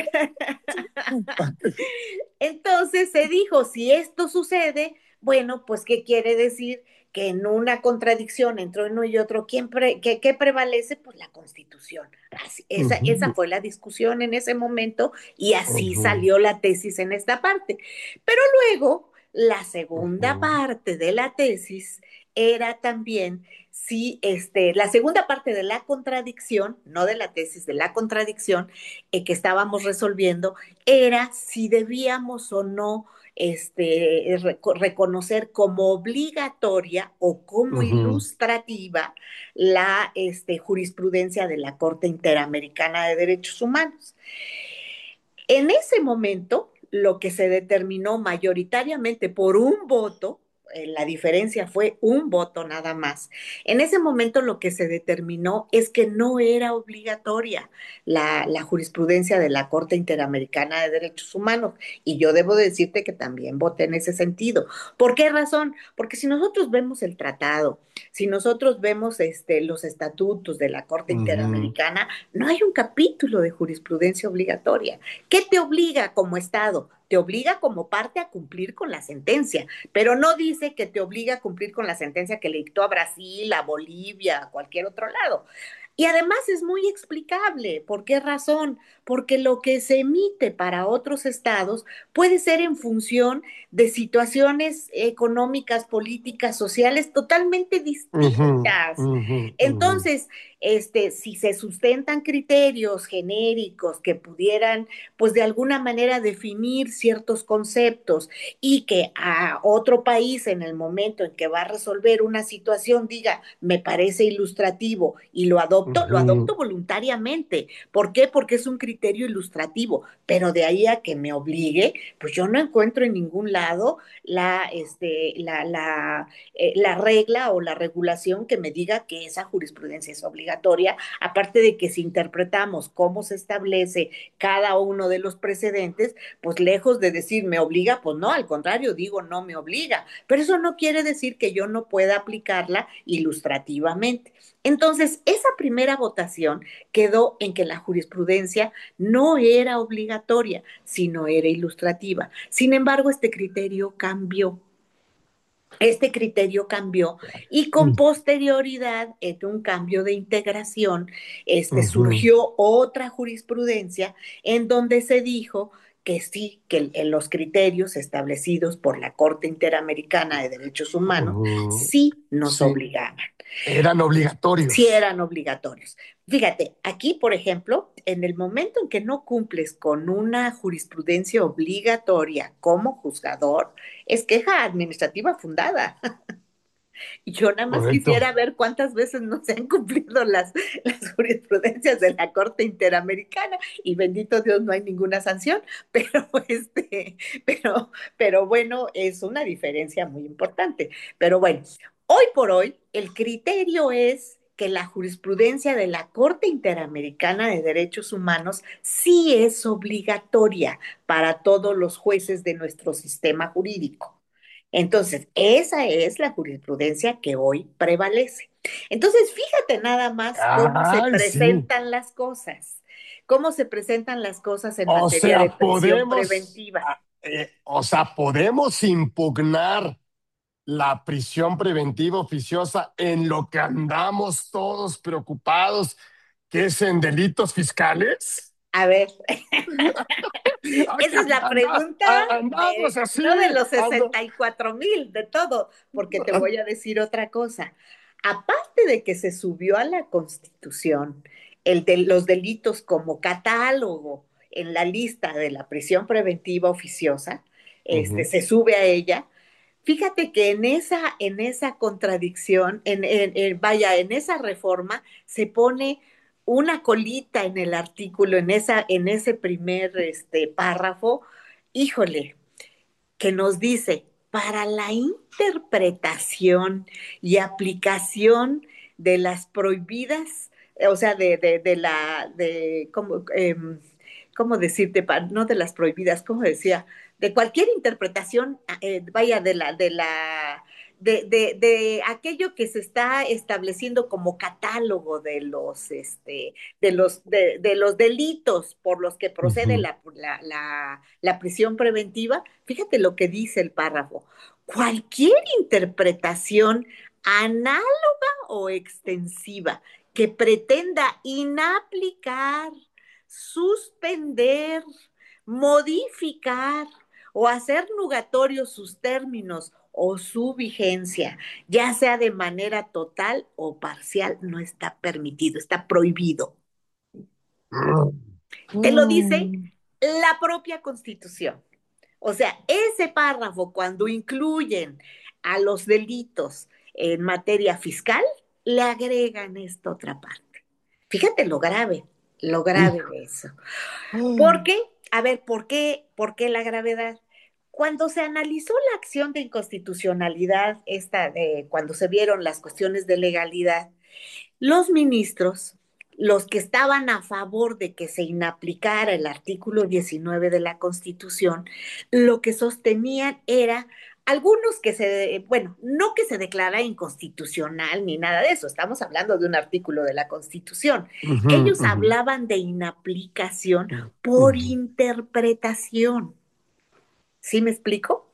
Entonces se dijo, si esto sucede, bueno, pues ¿qué quiere decir? Que en una contradicción entre uno y otro, ¿quién pre, qué, qué prevalece? Pues la Constitución. Así, esa, esa Ujú, fue la discusión en ese momento y así ujú, salió la tesis en esta parte. Pero luego, la segunda ujú, parte de la tesis era también si este, la segunda parte de la contradicción, no de la tesis, de la contradicción eh, que estábamos resolviendo, era si debíamos o no este, reconocer como obligatoria o como ujú, ilustrativa la este, jurisprudencia de la Corte Interamericana de Derechos Humanos. En ese momento, lo que se determinó mayoritariamente por un voto, eh, la diferencia fue un voto nada más. En ese momento lo que se determinó es que no era obligatoria la, la jurisprudencia de la Corte Interamericana de Derechos Humanos. Y yo debo decirte que también voté en ese sentido. ¿Por qué razón? Porque si nosotros vemos el tratado, si nosotros vemos este, los estatutos de la Corte ujú, Interamericana, no hay un capítulo de jurisprudencia obligatoria. ¿Qué te obliga como Estado? Te obliga como parte a cumplir con la sentencia, pero no dice que te obliga a cumplir con la sentencia que le dictó a Brasil, a Bolivia, a cualquier otro lado. Y además es muy explicable. ¿Por qué razón? Porque lo que se emite para otros estados puede ser en función de situaciones económicas, políticas, sociales totalmente ujú, distintas. ujú, ujú. Entonces, este, si se sustentan criterios genéricos que pudieran, pues de alguna manera definir ciertos conceptos y que a otro país en el momento en que va a resolver una situación diga, me parece ilustrativo y lo adopto, lo Ujú. adopto voluntariamente. ¿Por qué? Porque es un criterio ilustrativo, pero de ahí a que me obligue, pues yo no encuentro en ningún lado la, este, la, la, eh, la regla o la regulación que me diga que esa jurisprudencia es obligatoria, aparte de que si interpretamos cómo se establece cada uno de los precedentes, pues lejos de decir me obliga, pues no, al contrario, digo no me obliga, pero eso no quiere decir que yo no pueda aplicarla ilustrativamente. Entonces, esa primera votación quedó en que la jurisprudencia no era obligatoria, sino era ilustrativa. Sin embargo, este criterio cambió. Este criterio cambió y con posterioridad, en un cambio de integración, este, Ujú, surgió otra jurisprudencia en donde se dijo que sí, que el- los criterios establecidos por la Corte Interamericana de Derechos Humanos ujú. sí nos Sí, obligaban, eran sí obligatorios. eran obligatorios. Fíjate, aquí, por ejemplo, en el momento en que no cumples con una jurisprudencia obligatoria como juzgador, es queja administrativa fundada. Yo nada más Correcto. quisiera ver cuántas veces no se han cumplido las, las jurisprudencias de la Corte Interamericana y bendito Dios no hay ninguna sanción, pero este, pero, pero bueno, es una diferencia muy importante. Pero bueno, hoy por hoy el criterio es que la jurisprudencia de la Corte Interamericana de Derechos Humanos sí es obligatoria para todos los jueces de nuestro sistema jurídico. Entonces, esa es la jurisprudencia que hoy prevalece. Entonces, fíjate nada más cómo se Ay, sí. presentan las cosas, cómo se presentan las cosas en O materia de sea, prisión podemos, preventiva. eh, o sea, podemos impugnar la prisión preventiva oficiosa en lo que andamos todos preocupados, que es en delitos fiscales. A ver, esa Acá, es la anda- pregunta a- andamos de, así, no de los ando. sesenta y cuatro mil, de todo, porque te voy a decir otra cosa. Aparte de que se subió a la Constitución el de los delitos como catálogo en la lista de la prisión preventiva oficiosa, este, Ujú, se sube a ella. Fíjate que en esa, en esa contradicción, en, en- en- vaya, en esa reforma se pone una colita en el artículo, en esa, en ese primer este, párrafo, híjole, que nos dice, para la interpretación y aplicación de las prohibidas, eh, o sea, de, de, de la, de, ¿cómo, em, cómo decirte? Pa- no de las prohibidas, ¿cómo decía? De cualquier interpretación, eh, vaya, de la, de la, de, de, de aquello que se está estableciendo como catálogo de los, este, de los, de, de los delitos por los que procede ujú. la, la, la, la prisión preventiva. Fíjate lo que dice el párrafo. Cualquier interpretación análoga o extensiva que pretenda inaplicar, suspender, modificar o hacer nugatorios sus términos o su vigencia, ya sea de manera total o parcial, no está permitido, está prohibido. Te lo dice Mm. la propia Constitución. O sea, ese párrafo, cuando incluyen a los delitos en materia fiscal, le agregan esta otra parte. Fíjate lo grave, lo grave Hijo. de eso. ¿Por Mm, qué? A ver, ¿por qué, por qué la gravedad? Cuando se analizó la acción de inconstitucionalidad, esta de cuando se vieron las cuestiones de legalidad, los ministros, los que estaban a favor de que se inaplicara el artículo diecinueve de la Constitución, lo que sostenían era algunos que se, bueno, no que se declara inconstitucional ni nada de eso, estamos hablando de un artículo de la Constitución. ujú, Ellos ujú, hablaban de inaplicación por ujú, interpretación. ¿Sí me explico?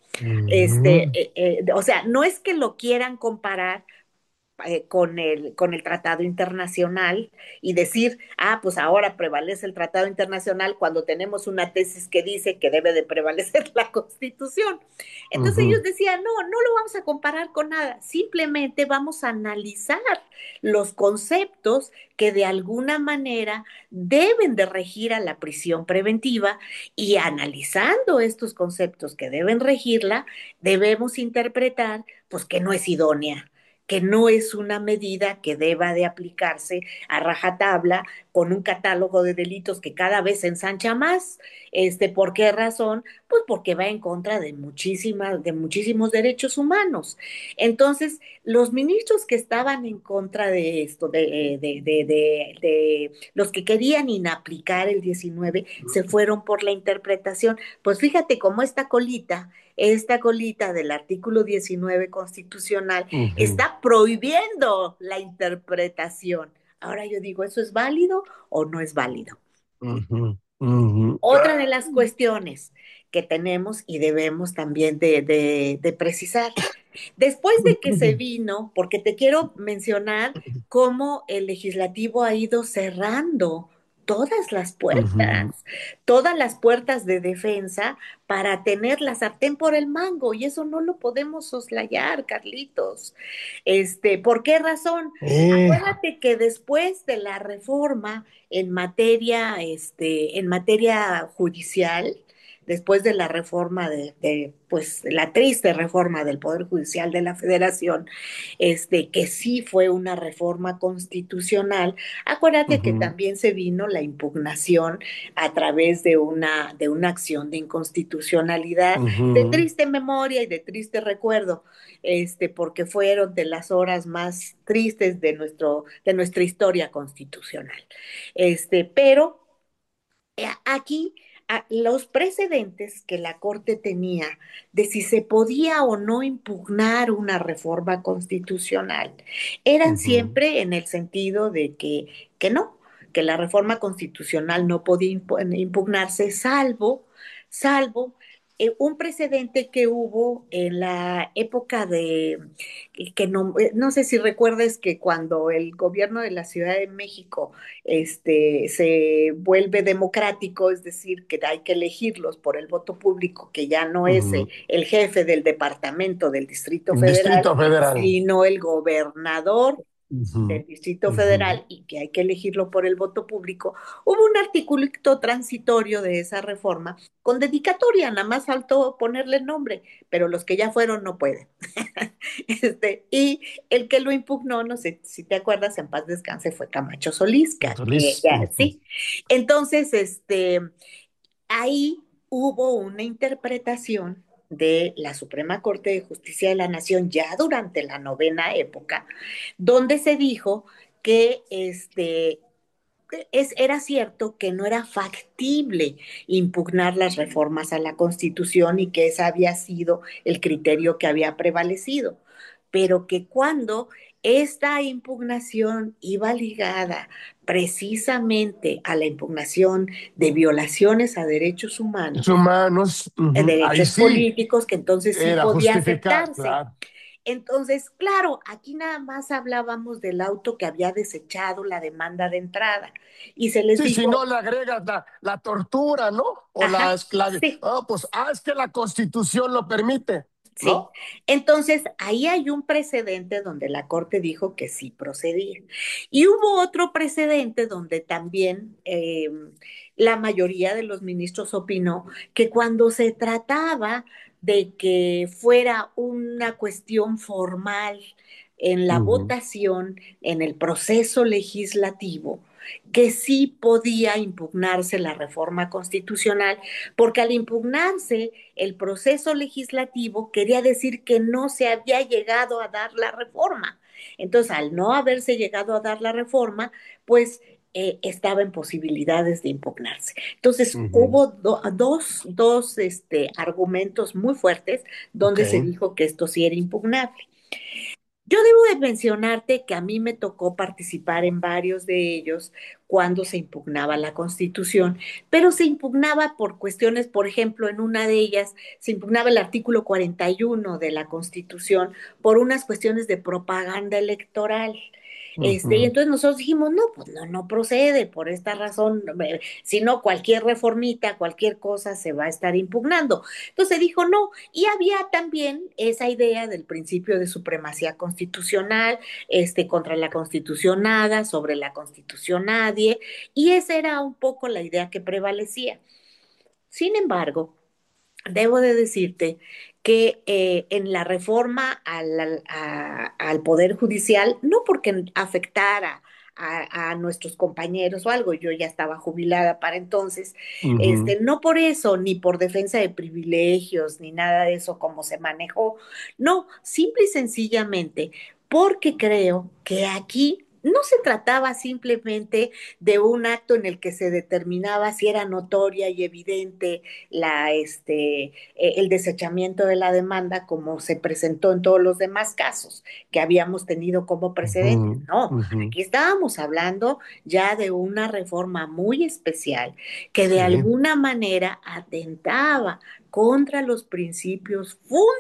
ujú, Este, eh, eh, o sea, no es que lo quieran comparar eh, con el, con el tratado internacional y decir, ah, pues ahora prevalece el tratado internacional cuando tenemos una tesis que dice que debe de prevalecer la Constitución. Entonces ellos ujú, decían, no, no lo vamos a comparar con nada, simplemente vamos a analizar los conceptos que de alguna manera deben de regir a la prisión preventiva y analizando estos conceptos que deben regirla, debemos interpretar pues que no es idónea, que no es una medida que deba de aplicarse a rajatabla con un catálogo de delitos que cada vez se ensancha más. Este, ¿por qué razón? Pues porque va en contra de muchísimas, de muchísimos derechos humanos. Entonces, los ministros que estaban en contra de esto, de, de, de, de, de los que querían inaplicar el diecinueve, se fueron por la interpretación. Pues fíjate cómo esta colita esta colita del artículo diecinueve constitucional ujú, está prohibiendo la interpretación. Ahora yo digo, ¿eso es válido o no es válido? ujú, ujú. Otra de las cuestiones que tenemos y debemos también de, de, de precisar, después de que se vino, porque te quiero mencionar cómo el legislativo ha ido cerrando todas las Ujú, puertas, todas las puertas de defensa para tener la sartén por el mango, y eso no lo podemos soslayar, Carlitos. Este, ¿por qué razón? hijo. Acuérdate que después de la reforma en materia, este, en materia judicial, después de la reforma de, de, pues, la triste reforma del Poder Judicial de la Federación, este, que sí fue una reforma constitucional, acuérdate que Ujú, también se vino la impugnación a través de una, de una acción de inconstitucionalidad, de ujú, triste memoria y de triste recuerdo, este, porque fueron de las horas más tristes de, nuestro, de nuestra historia constitucional. Este, pero eh, aquí a- los precedentes que la Corte tenía de si se podía o no impugnar una reforma constitucional eran ujú, siempre en el sentido de que, que no, que la reforma constitucional no podía impu- impugnarse salvo, salvo eh, un precedente que hubo en la época de, que no, eh, no sé si recuerdes que cuando el gobierno de la Ciudad de México este, se vuelve democrático, es decir, que hay que elegirlos por el voto público, que ya no es eh, Ujú. el jefe del departamento del Distrito El Federal, Distrito Federal. sino el gobernador Ujú, del Distrito ujú. Federal y que hay que elegirlo por el voto público, hubo un articulito transitorio de esa reforma con dedicatoria, nada más faltó ponerle nombre, pero los que ya fueron no pueden. Este, y el que lo impugnó, no sé si te acuerdas, en paz descanse, fue Camacho Solís, que, que Solís. ya Ujú. sí. Entonces, este, ahí hubo una interpretación de la Suprema Corte de Justicia de la Nación ya durante la novena época, donde se dijo que este, es, era cierto que no era factible impugnar las reformas a la Constitución y que ese había sido el criterio que había prevalecido, pero que cuando esta impugnación iba ligada precisamente a la impugnación de violaciones a derechos Los humanos, humanos, eh, ujú, ahí derechos sí, políticos, que entonces sí era podía justificar, aceptarse. claro. Entonces, claro, aquí nada más hablábamos del auto que había desechado la demanda de entrada y se les Sí, si no dijo, le agregas la, la tortura, ¿no? O la ajá, esclavitud. sí, Ah, pues, ah, es que la Constitución lo permite, sí. ¿no? Entonces, ahí hay un precedente donde la Corte dijo que sí procedía. Y hubo otro precedente donde también eh, la mayoría de los ministros opinó que cuando se trataba de que fuera una cuestión formal en la Ujú, votación, en el proceso legislativo, que sí podía impugnarse la reforma constitucional, porque al impugnarse el proceso legislativo quería decir que no se había llegado a dar la reforma. Entonces, al no haberse llegado a dar la reforma, pues eh, estaba en posibilidades de impugnarse. Entonces, ujú. hubo do, dos, dos este, argumentos muy fuertes Ok. donde se dijo que esto sí era impugnable. Yo debo de mencionarte que a mí me tocó participar en varios de ellos cuando se impugnaba la Constitución, pero se impugnaba por cuestiones, por ejemplo, en una de ellas se impugnaba el artículo cuarenta y uno de la Constitución por unas cuestiones de propaganda electoral. Este, y Ujú, entonces nosotros dijimos, no, pues no, no procede por esta razón, eh, sino cualquier reformita, cualquier cosa se va a estar impugnando. Entonces dijo, no, y había también esa idea del principio de supremacía constitucional, este, contra la Constitución nada, sobre la Constitución nadie, y esa era un poco la idea que prevalecía. Sin embargo, debo de decirte que eh, en la reforma al, a, al, Poder Judicial, no porque afectara a, a, nuestros compañeros o algo, yo ya estaba jubilada para entonces, ujú. este, no por eso, ni por defensa de privilegios, ni nada de eso como se manejó, no, simple y sencillamente porque creo que aquí no se trataba simplemente de un acto en el que se determinaba si era notoria y evidente la, este, eh, el desechamiento de la demanda como se presentó en todos los demás casos que habíamos tenido como precedentes. Ujú, No, ujú. aquí estábamos hablando ya de una reforma muy especial que de Sí. alguna manera atentaba contra los principios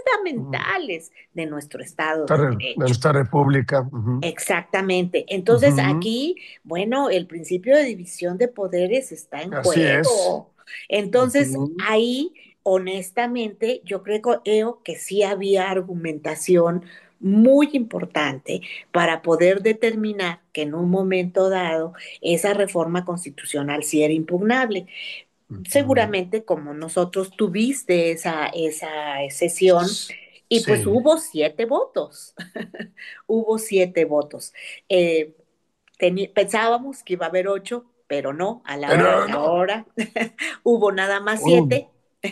Mm. fundamentales de nuestro Estado Esta de re- de Derecho. nuestra república. Ujú, Exactamente. Entonces ujú. aquí, bueno, el principio de división de poderes está en Así es. juego. Entonces Ujú, ahí, honestamente, yo creo que sí había argumentación muy importante para poder determinar que en un momento dado esa reforma constitucional sí era impugnable. ujú. Seguramente como nosotros tuviste esa, esa sesión y pues Sí. hubo siete votos. Hubo siete votos. Eh, teni- pensábamos que iba a haber ocho, pero no, a la hora de Pero la no. hora hubo nada más Uh, siete,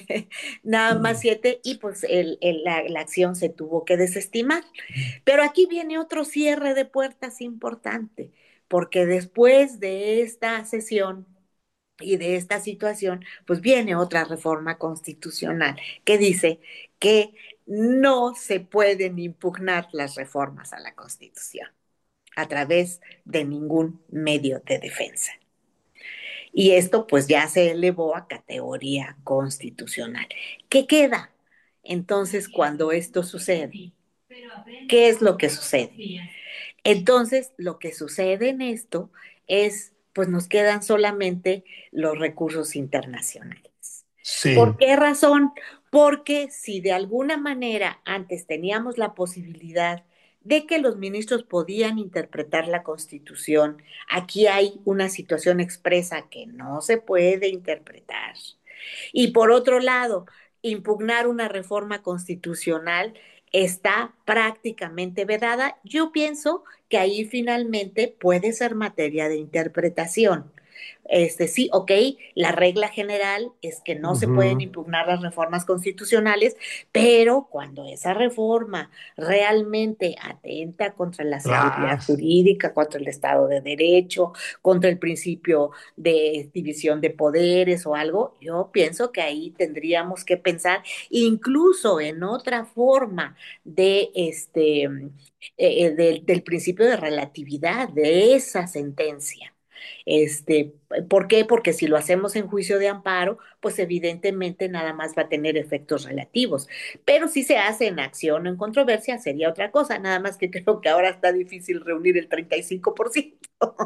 nada más siete, y pues el- el- la, la acción se tuvo que desestimar. Pero aquí viene otro cierre de puertas importante, porque después de esta sesión y de esta situación, pues viene otra reforma constitucional que dice que no se pueden impugnar las reformas a la Constitución a través de ningún medio de defensa. y esto pues ya se elevó a categoría constitucional. ¿Qué queda? Entonces, cuando esto sucede, ¿qué es lo que sucede? Entonces, lo que sucede en esto es, pues nos quedan solamente los recursos internacionales. ¿Por Sí, qué razón? Porque si de alguna manera antes teníamos la posibilidad de que los ministros podían interpretar la Constitución, aquí hay una situación expresa que no se puede interpretar. Y por otro lado, impugnar una reforma constitucional está prácticamente vedada. Yo pienso que ahí finalmente puede ser materia de interpretación. Este, sí, ok, la regla general es que no se pueden ujú, impugnar las reformas constitucionales, pero cuando esa reforma realmente atenta contra la seguridad claro. jurídica, contra el Estado de Derecho, contra el principio de división de poderes o algo, yo pienso que ahí tendríamos que pensar incluso en otra forma de este eh, eh, del, del principio de relatividad de esa sentencia. Este, ¿por qué? Porque si lo hacemos en juicio de amparo, pues evidentemente nada más va a tener efectos relativos. Pero si se hace en acción o en controversia, sería otra cosa. Nada más que creo que ahora está difícil reunir el treinta y cinco por ciento.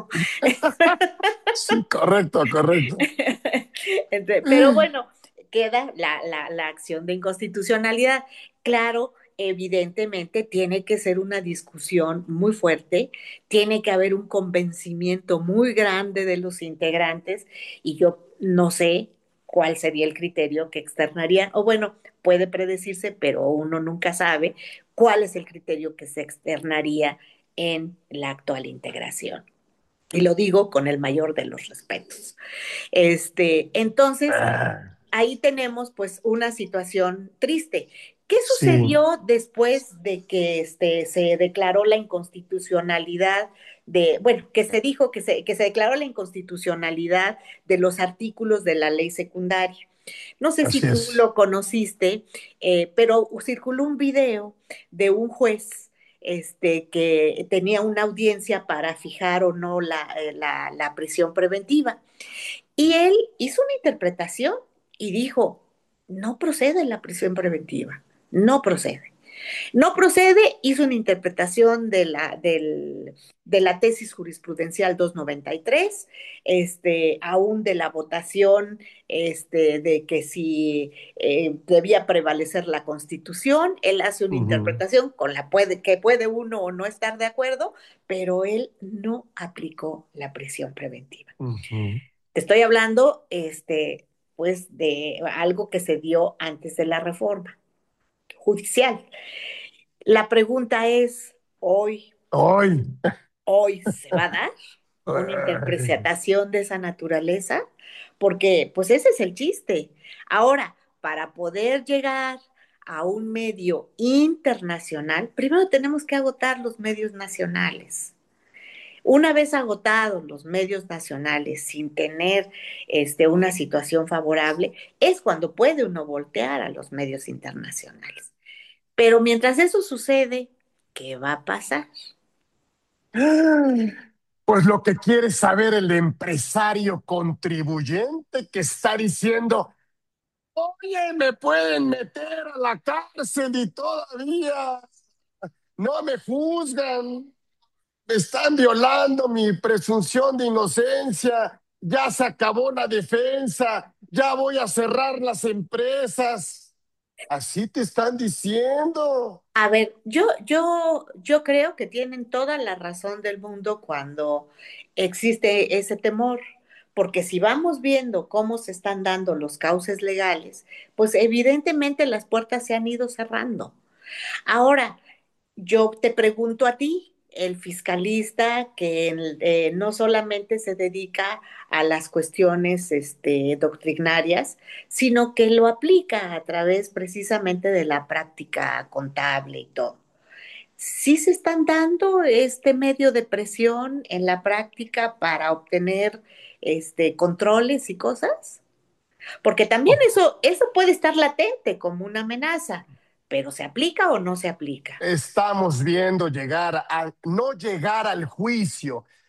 Sí, correcto, correcto. Entre- pero bueno, queda la, la, la acción de inconstitucionalidad. Claro, evidentemente tiene que ser una discusión muy fuerte, tiene que haber un convencimiento muy grande de los integrantes y yo no sé cuál sería el criterio que externarían, o bueno, puede predecirse, pero uno nunca sabe cuál es el criterio que se externaría en la actual integración. Y lo digo con el mayor de los respetos. Este, entonces, Ah, ahí tenemos pues una situación triste. ¿Qué sí. sucedió después de que este, se declaró la inconstitucionalidad de, bueno, que se dijo que se, que se declaró la inconstitucionalidad de los artículos de la ley secundaria? No sé si Así tú es. lo conociste, eh, pero circuló un video de un juez este, que tenía una audiencia para fijar o no la, eh, la, la prisión preventiva. Y él hizo una interpretación y dijo, no procede la prisión preventiva, no procede. No procede, hizo una interpretación de la, del, de la tesis jurisprudencial doscientos noventa y tres, este, aún de la votación este, de que si eh, debía prevalecer la Constitución, él hace una Ujú, interpretación con la puede, que puede uno o no estar de acuerdo, pero él no aplicó la prisión preventiva. ujú. Te estoy hablando, este, pues, de algo que se dio antes de la reforma judicial. La pregunta es, hoy, Hoy. hoy se va a dar una Ay, interpretación de esa naturaleza, porque pues ese es el chiste. Ahora, para poder llegar a un medio internacional, primero tenemos que agotar los medios nacionales. Una vez agotados los medios nacionales sin tener este, una situación favorable, es cuando puede uno voltear a los medios internacionales. Pero mientras eso sucede, ¿qué va a pasar? pues lo que quiere saber el empresario contribuyente que está diciendo, oye, me pueden meter a la cárcel y todavía no me juzgan, me están violando mi presunción de inocencia, ya se acabó la defensa, ya voy a cerrar las empresas. Así te están diciendo. A ver, yo, yo, yo creo que tienen toda la razón del mundo cuando existe ese temor, porque si vamos viendo cómo se están dando los cauces legales, pues evidentemente las puertas se han ido cerrando. Ahora, yo te pregunto a ti, el fiscalista que eh, no solamente se dedica a las cuestiones este, doctrinarias, sino que lo aplica a través precisamente de la práctica contable y todo. ¿Sí se están dando este medio de presión en la práctica para obtener este, controles y cosas? Porque también eso, eso puede estar latente como una amenaza, pero ¿se aplica o no se aplica? Estamos viendo llegar a, no llegar al juicio,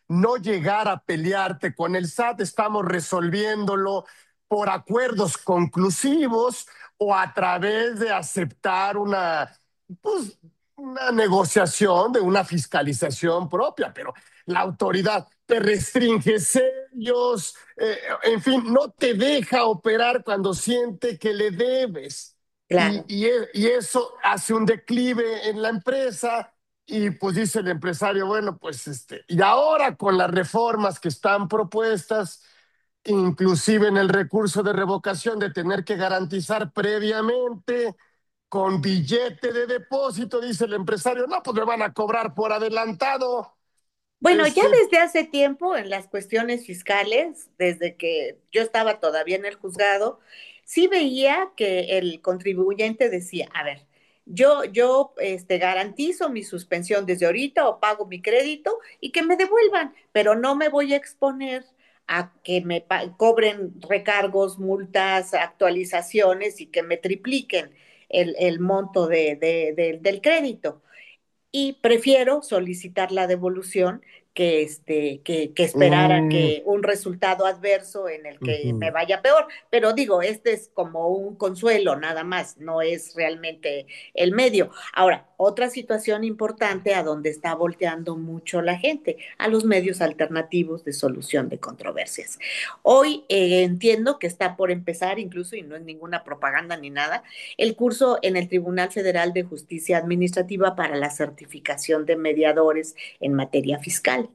no llegar a pelearte con el S A T, estamos resolviéndolo por acuerdos conclusivos o a través de aceptar una, pues, una negociación de una fiscalización propia, pero la autoridad te restringe sellos, eh, en fin, no te deja operar cuando siente que le debes. Y, Claro. y, e, y eso hace un declive en la empresa y pues dice el empresario, bueno, pues este, y ahora con las reformas que están propuestas, inclusive en el recurso de revocación de tener que garantizar previamente con billete de depósito, dice el empresario, no, pues me van a cobrar por adelantado. Bueno, ya Este, desde hace tiempo en las cuestiones fiscales, desde que yo estaba todavía en el juzgado, sí veía que el contribuyente decía, a ver, yo, yo este, garantizo mi suspensión desde ahorita o pago mi crédito y que me devuelvan, pero no me voy a exponer a que me pa- cobren recargos, multas, actualizaciones y que me tripliquen el, el monto de, de- de- del crédito y prefiero solicitar la devolución que, este, que, que esperar a mm, que un resultado adverso en el que me ujú. vaya peor. Pero digo, este es como un consuelo nada más, no es realmente el medio. Ahora, otra situación importante a donde está volteando mucho la gente, a los medios alternativos de solución de controversias. Hoy eh, entiendo que está por empezar, incluso, y no es ninguna propaganda ni nada, el curso en el Tribunal Federal de Justicia Administrativa para la certificación de mediadores en materia fiscal.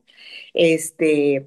Este,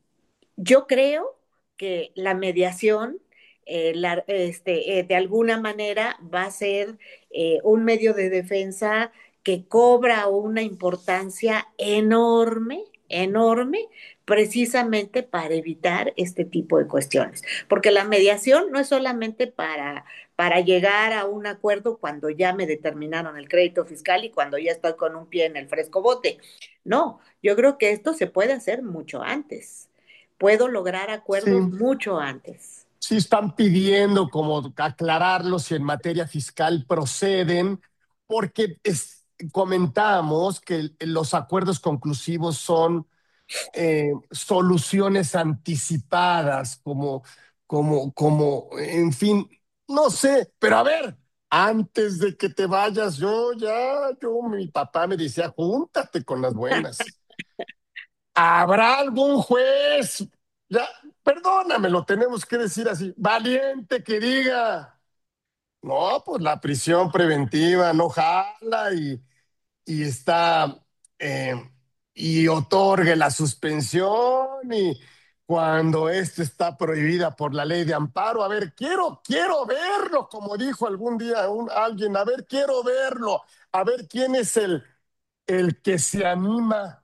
yo creo que la mediación eh, la, este, eh, de alguna manera va a ser eh, un medio de defensa que cobra una importancia enorme, enorme, precisamente para evitar este tipo de cuestiones. Porque la mediación no es solamente para, para llegar a un acuerdo cuando ya me determinaron el crédito fiscal y cuando ya estoy con un pie en el fresco bote. No, yo creo que esto se puede hacer mucho antes. Puedo lograr Sí, acuerdos mucho antes. sí están pidiendo como aclararlo si en materia fiscal proceden, porque es, comentamos que los acuerdos conclusivos son eh, soluciones anticipadas, como, como, como, en fin, no sé, pero a ver, antes de que te vayas, yo ya, yo, mi papá me decía, júntate con las buenas. ¿Habrá algún juez? Ya, perdóname, lo tenemos que decir así, valiente que diga, no, pues la prisión preventiva no jala y y está eh, y otorgue la suspensión y cuando esto está prohibida por la ley de amparo. A ver, quiero, quiero verlo, como dijo algún día un, alguien, a ver, quiero verlo, a ver quién es el, el que se anima.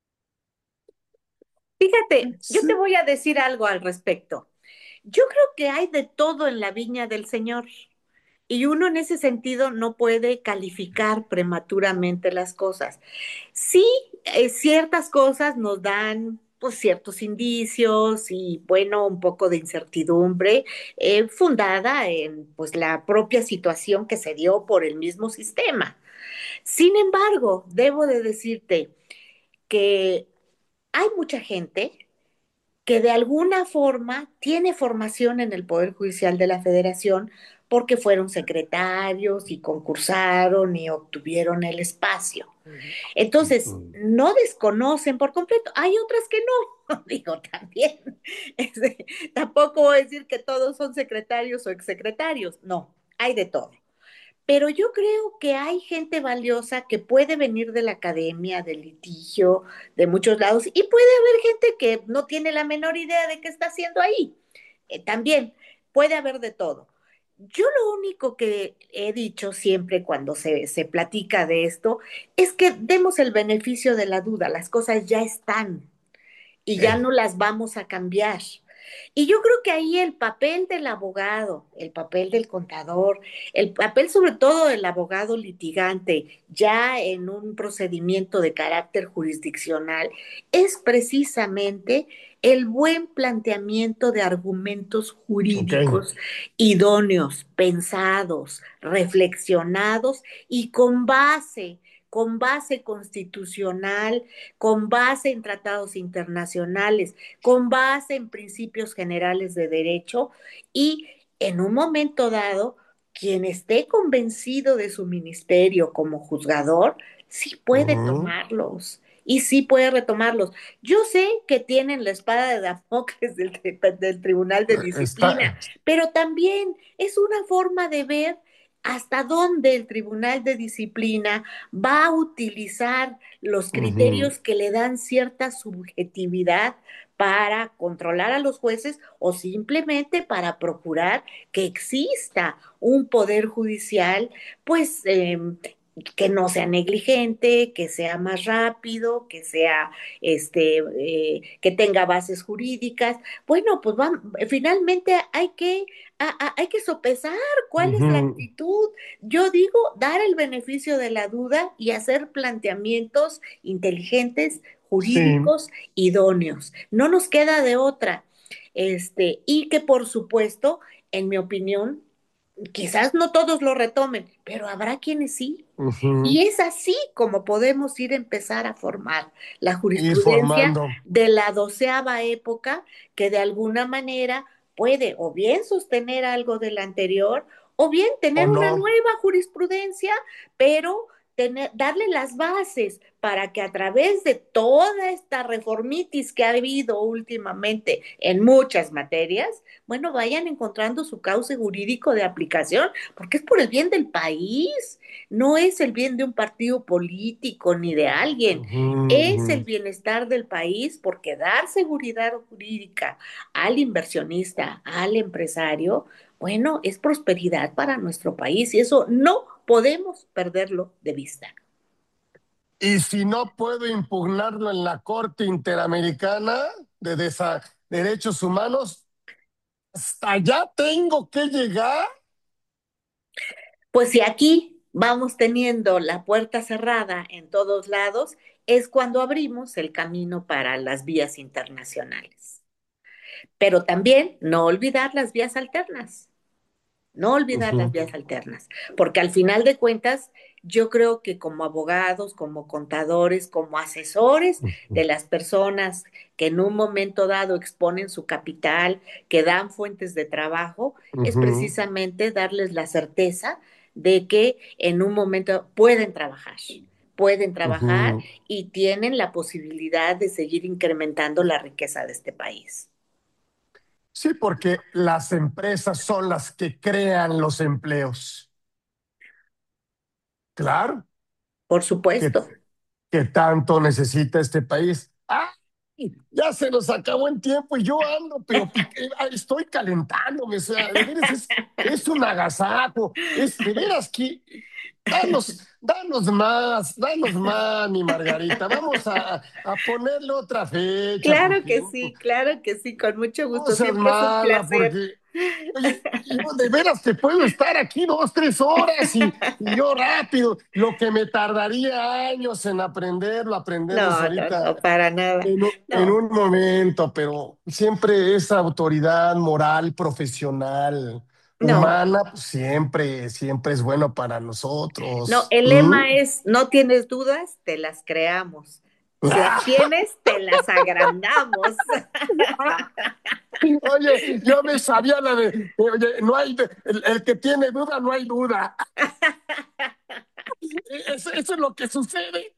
Fíjate, yo te Sí, voy a decir algo al respecto. Yo creo que hay de todo en la viña del Señor y uno en ese sentido no puede calificar prematuramente las cosas. Sí, eh, ciertas cosas nos dan pues ciertos indicios y bueno, un poco de incertidumbre eh, fundada en pues la propia situación que se dio por el mismo sistema. Sin embargo, debo de decirte que hay mucha gente que de alguna forma tiene formación en el Poder Judicial de la Federación porque fueron secretarios y concursaron y obtuvieron el espacio. Entonces, no desconocen por completo. Hay otras que no, digo también. Este, tampoco voy a decir que todos son secretarios o exsecretarios, no, hay de todo. Pero yo creo que hay gente valiosa que puede venir de la academia, del litigio, de muchos lados, y puede haber gente que no tiene la menor idea de qué está haciendo ahí. Eh, también puede haber de todo. Yo lo único que he dicho siempre cuando se, se platica de esto es que demos el beneficio de la duda, las cosas ya están y ya eh, no las vamos a cambiar. Y yo creo que ahí el papel del abogado, el papel del contador, el papel sobre todo del abogado litigante, ya en un procedimiento de carácter jurisdiccional, es precisamente el buen planteamiento de argumentos ok. jurídicos idóneos, pensados, reflexionados y con base con base constitucional, con base en tratados internacionales, con base en principios generales de derecho y en un momento dado, quien esté convencido de su ministerio como juzgador, sí puede Ujú. tomarlos y sí puede retomarlos. Yo sé que tienen la espada de Damocles del, tri- del Tribunal de Disciplina, Está. pero también es una forma de ver hasta dónde el Tribunal de Disciplina va a utilizar los Ujú. criterios que le dan cierta subjetividad para controlar a los jueces o simplemente para procurar que exista un poder judicial, pues eh, que no sea negligente, que sea más rápido, que sea, este, eh, que tenga bases jurídicas. Bueno, pues van, finalmente hay que, a, a, hay que sopesar cuál es la Ujú. actitud. Yo digo, dar el beneficio de la duda y hacer planteamientos inteligentes, Sí. jurídicos, idóneos. No nos queda de otra. Este, y que por supuesto, en mi opinión, quizás no todos lo retomen, pero habrá quienes sí. Ujú. Y es así como podemos ir a empezar a formar la Ir jurisprudencia formando. de la doceava época que de alguna manera puede o bien sostener algo de la anterior o bien ¿O tener una no? nueva jurisprudencia, pero tener, darle las bases para que a través de toda esta reformitis que ha habido últimamente en muchas materias, bueno, vayan encontrando su cauce jurídico de aplicación, porque es por el bien del país, no es el bien de un partido político ni de alguien, Ujú, es el ujú. bienestar del país porque dar seguridad jurídica al inversionista, al empresario, bueno, es prosperidad para nuestro país y eso no podemos perderlo de vista. Y si no puedo impugnarlo en la Corte Interamericana de Desa- Derechos Humanos, hasta allá tengo que llegar. Pues si aquí vamos teniendo la puerta cerrada en todos lados, es cuando abrimos el camino para las vías internacionales. Pero también no olvidar las vías alternas. No olvidar las Ujú, vías alternas, porque al final de cuentas, yo creo que como abogados, como contadores, como asesores ujú, de las personas que en un momento dado exponen su capital, que dan fuentes de trabajo, es ujú, precisamente darles la certeza de que en un momento pueden trabajar, pueden trabajar ujú. y tienen la posibilidad de seguir incrementando la riqueza de este país. Sí, porque las empresas son las que crean los empleos. Claro, Por que, supuesto. que tanto necesita este país. ¡Ah! Ya se nos acabó el tiempo y yo ando, pero pique- ah, estoy calentándome. O sea, de veras es, es un agasajo. Es de veras que. Danos, danos más, danos más, mi Margarita. Vamos a, a ponerle otra fecha Claro porque que sí, claro que sí, con mucho no gusto. seas Siempre es un mala, placer. porque, oye, yo de veras te puedo estar aquí dos, tres horas y, y yo rápido. Lo que me tardaría años en aprender, lo aprendemos No, no, no, ahorita para nada. en un, en No, un momento, pero siempre esa autoridad moral, profesional, no, humana, pues siempre, siempre es bueno para no. nosotros. El ¿Mm? lema es, no tienes dudas, te las creamos. Las tienes, te las agrandamos. Oye, yo me sabía la de, oye, no hay, de- el, el que tiene duda, no hay duda. Eso, eso es lo que sucede,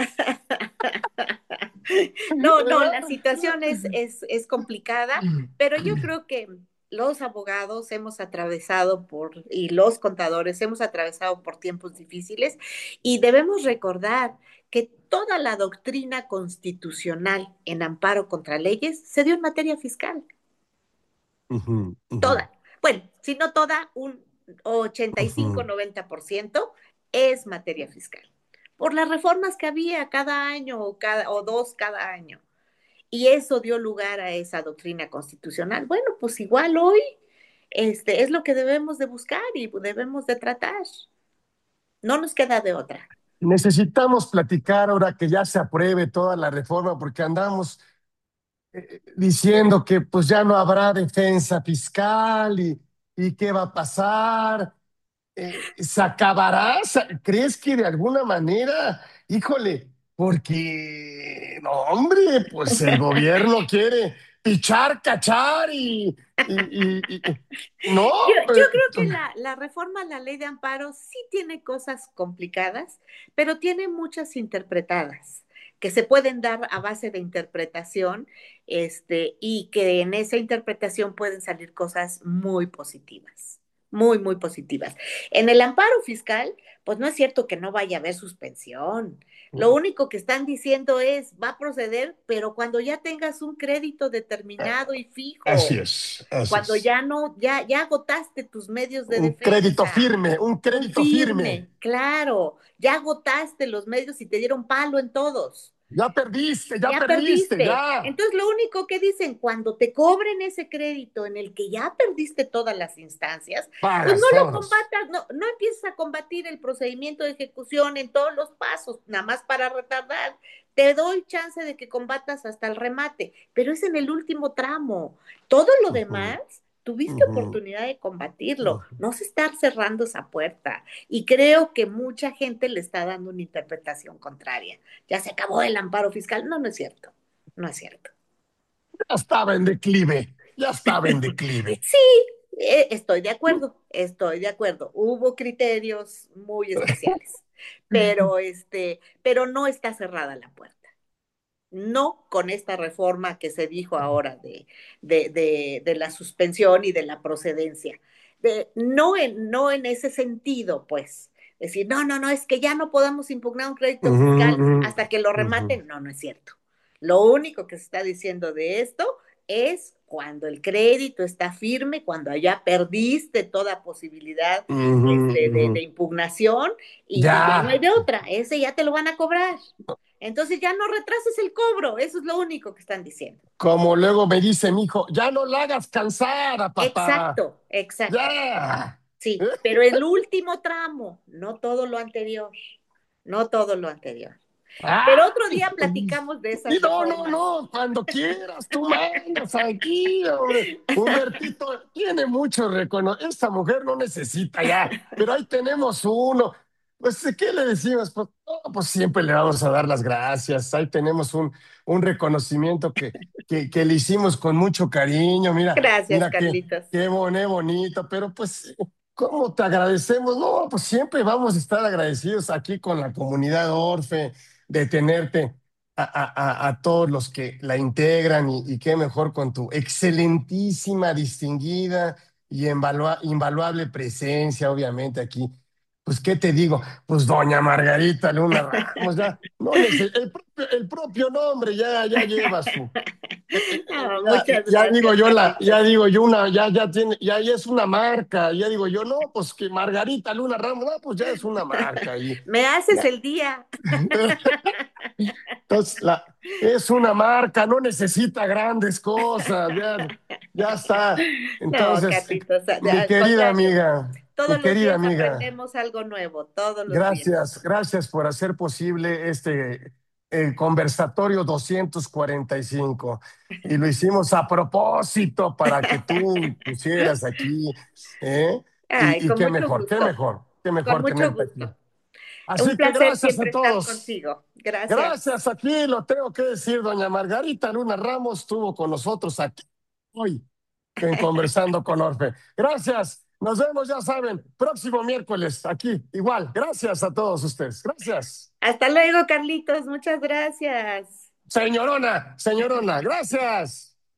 No, no, ¿verdad? la situación es, es, es complicada, pero yo creo que los abogados hemos atravesado por, y los contadores hemos atravesado por tiempos difíciles y debemos recordar que toda la doctrina constitucional en amparo contra leyes se dio en materia fiscal, Ujú, ujú, toda. Bueno, si no toda, un ochenta y cinco ujú. noventa por ciento es materia fiscal, por las reformas que había cada año o, cada, o dos cada año. Y eso dio lugar a esa doctrina constitucional. Bueno, pues igual hoy este, es lo que debemos de buscar y debemos de tratar. No nos queda de otra. Necesitamos platicar ahora que ya se apruebe toda la reforma, porque andamos eh, diciendo que pues ya no habrá defensa fiscal y, y qué va a pasar. eh, ¿se acabará? Sa- ¿Crees que de alguna manera, híjole, porque, no, hombre, pues el gobierno quiere pichar, cachar y, y, y- y- no, Yo, yo eh, creo que la, la reforma a la ley de amparo sí tiene cosas complicadas, pero tiene muchas interpretadas que se pueden dar a base de interpretación, este, y que en esa interpretación pueden salir cosas muy positivas, muy, muy positivas. En el amparo fiscal, pues no es cierto que no vaya a haber suspensión. Lo único que están diciendo es, va a proceder, pero cuando ya tengas un crédito determinado y así fijo, es, así cuando es. ya no, ya, ya agotaste tus medios de Un crédito defensa, firme, un un crédito firme. firme, claro, ya agotaste los medios y te dieron palo en todos, Ya perdiste, ya ya perdiste, perdiste. ya. Entonces lo único que dicen, cuando te cobren ese crédito en el que ya perdiste todas las instancias, pues no Pagas lo todos. combatas, no, no empieces a combatir el procedimiento de ejecución en todos los pasos, nada más para retardar. Te doy chance de que combatas hasta el remate, pero es en el último tramo. Todo lo Ujú, demás, tuviste ujú, oportunidad de combatirlo, ujú. no se está cerrando esa puerta. Y creo que mucha gente le está dando una interpretación contraria. Ya se acabó el amparo fiscal. No, no es cierto. No es cierto. Ya estaba en declive, ya estaba en declive. Sí, eh, estoy de acuerdo, estoy de acuerdo. Hubo criterios muy especiales, pero este, pero no está cerrada la puerta. No con esta reforma que se dijo ahora de, de, de, de la suspensión y de la procedencia. De, no, en, no en ese sentido, pues. Decir, no, no, no, es que ya no podamos impugnar un crédito Ujú, fiscal ujú, hasta que lo ujú, rematen. No, no es cierto. Lo único que se está diciendo de esto es cuando el crédito está firme, cuando ya perdiste toda posibilidad ujú, este, de, ujú. de impugnación y, y ya no hay Ya, de otra, ese ya te lo van a cobrar. Entonces ya no retrases el cobro, eso es lo único que están diciendo. como luego me dice mi hijo, ya no la hagas cansar a papá. Exacto, exacto. Ya. Sí, pero el último tramo, no todo lo anterior, no todo lo anterior. Pero otro Ay, día platicamos de y esas no, no, reformas. no, cuando quieras, tú mandas aquí, hombre. Humbertito tiene mucho reconocimiento. Esta mujer no necesita ya, pero ahí tenemos uno. Pues, ¿qué le decimos? Pues, no, pues siempre le vamos a dar las gracias. Ahí tenemos un, un reconocimiento que, que, que le hicimos con mucho cariño. Mira, Gracias, mira qué, Carlitos. qué boné, bonito, pero pues, ¿cómo te agradecemos? No, pues siempre vamos a estar agradecidos aquí con la comunidad Orfe de tenerte a, a- a- a todos los que la integran y, y qué mejor con tu excelentísima, distinguida y invalua- invaluable presencia, obviamente, aquí. Pues, ¿qué te digo? Pues, doña Margarita Luna Ramos, ya, no nece- el propio, el propio nombre ya, ya lleva su, eh, eh, eh, No, ya, muchas ya digo gracias, yo la, Carlitos. ya digo yo una, ya, ya tiene, ya, ya es una marca, ya digo yo, no, pues que Margarita Luna Ramos, no, pues ya es una marca y Me haces ya. el día. Entonces, la, es una marca, no necesita grandes cosas, ya, ya está. No, Entonces, eh, Carlitos, mi al querida contrario. amiga, mi Todos los querida días amiga, aprendemos algo nuevo, todos los días. gracias, gracias por hacer posible este eh, conversatorio doscientos cuarenta y cinco. Y lo hicimos a propósito para que tú pusieras aquí, ¿eh? Ay, Y, y con qué mucho mejor, qué gusto, mejor, qué con mejor mucho tenerte aquí. gusto. Un Así que placer gracias a siempre estar todos. contigo. Gracias. Gracias, aquí lo tengo que decir, doña Margarita Luna Ramos estuvo con nosotros aquí hoy en Conversando con Orfe. Gracias, nos vemos, ya saben, próximo miércoles aquí, igual. Gracias a todos ustedes. Gracias. Hasta luego, Carlitos. Muchas gracias. Señorona, señorona, gracias.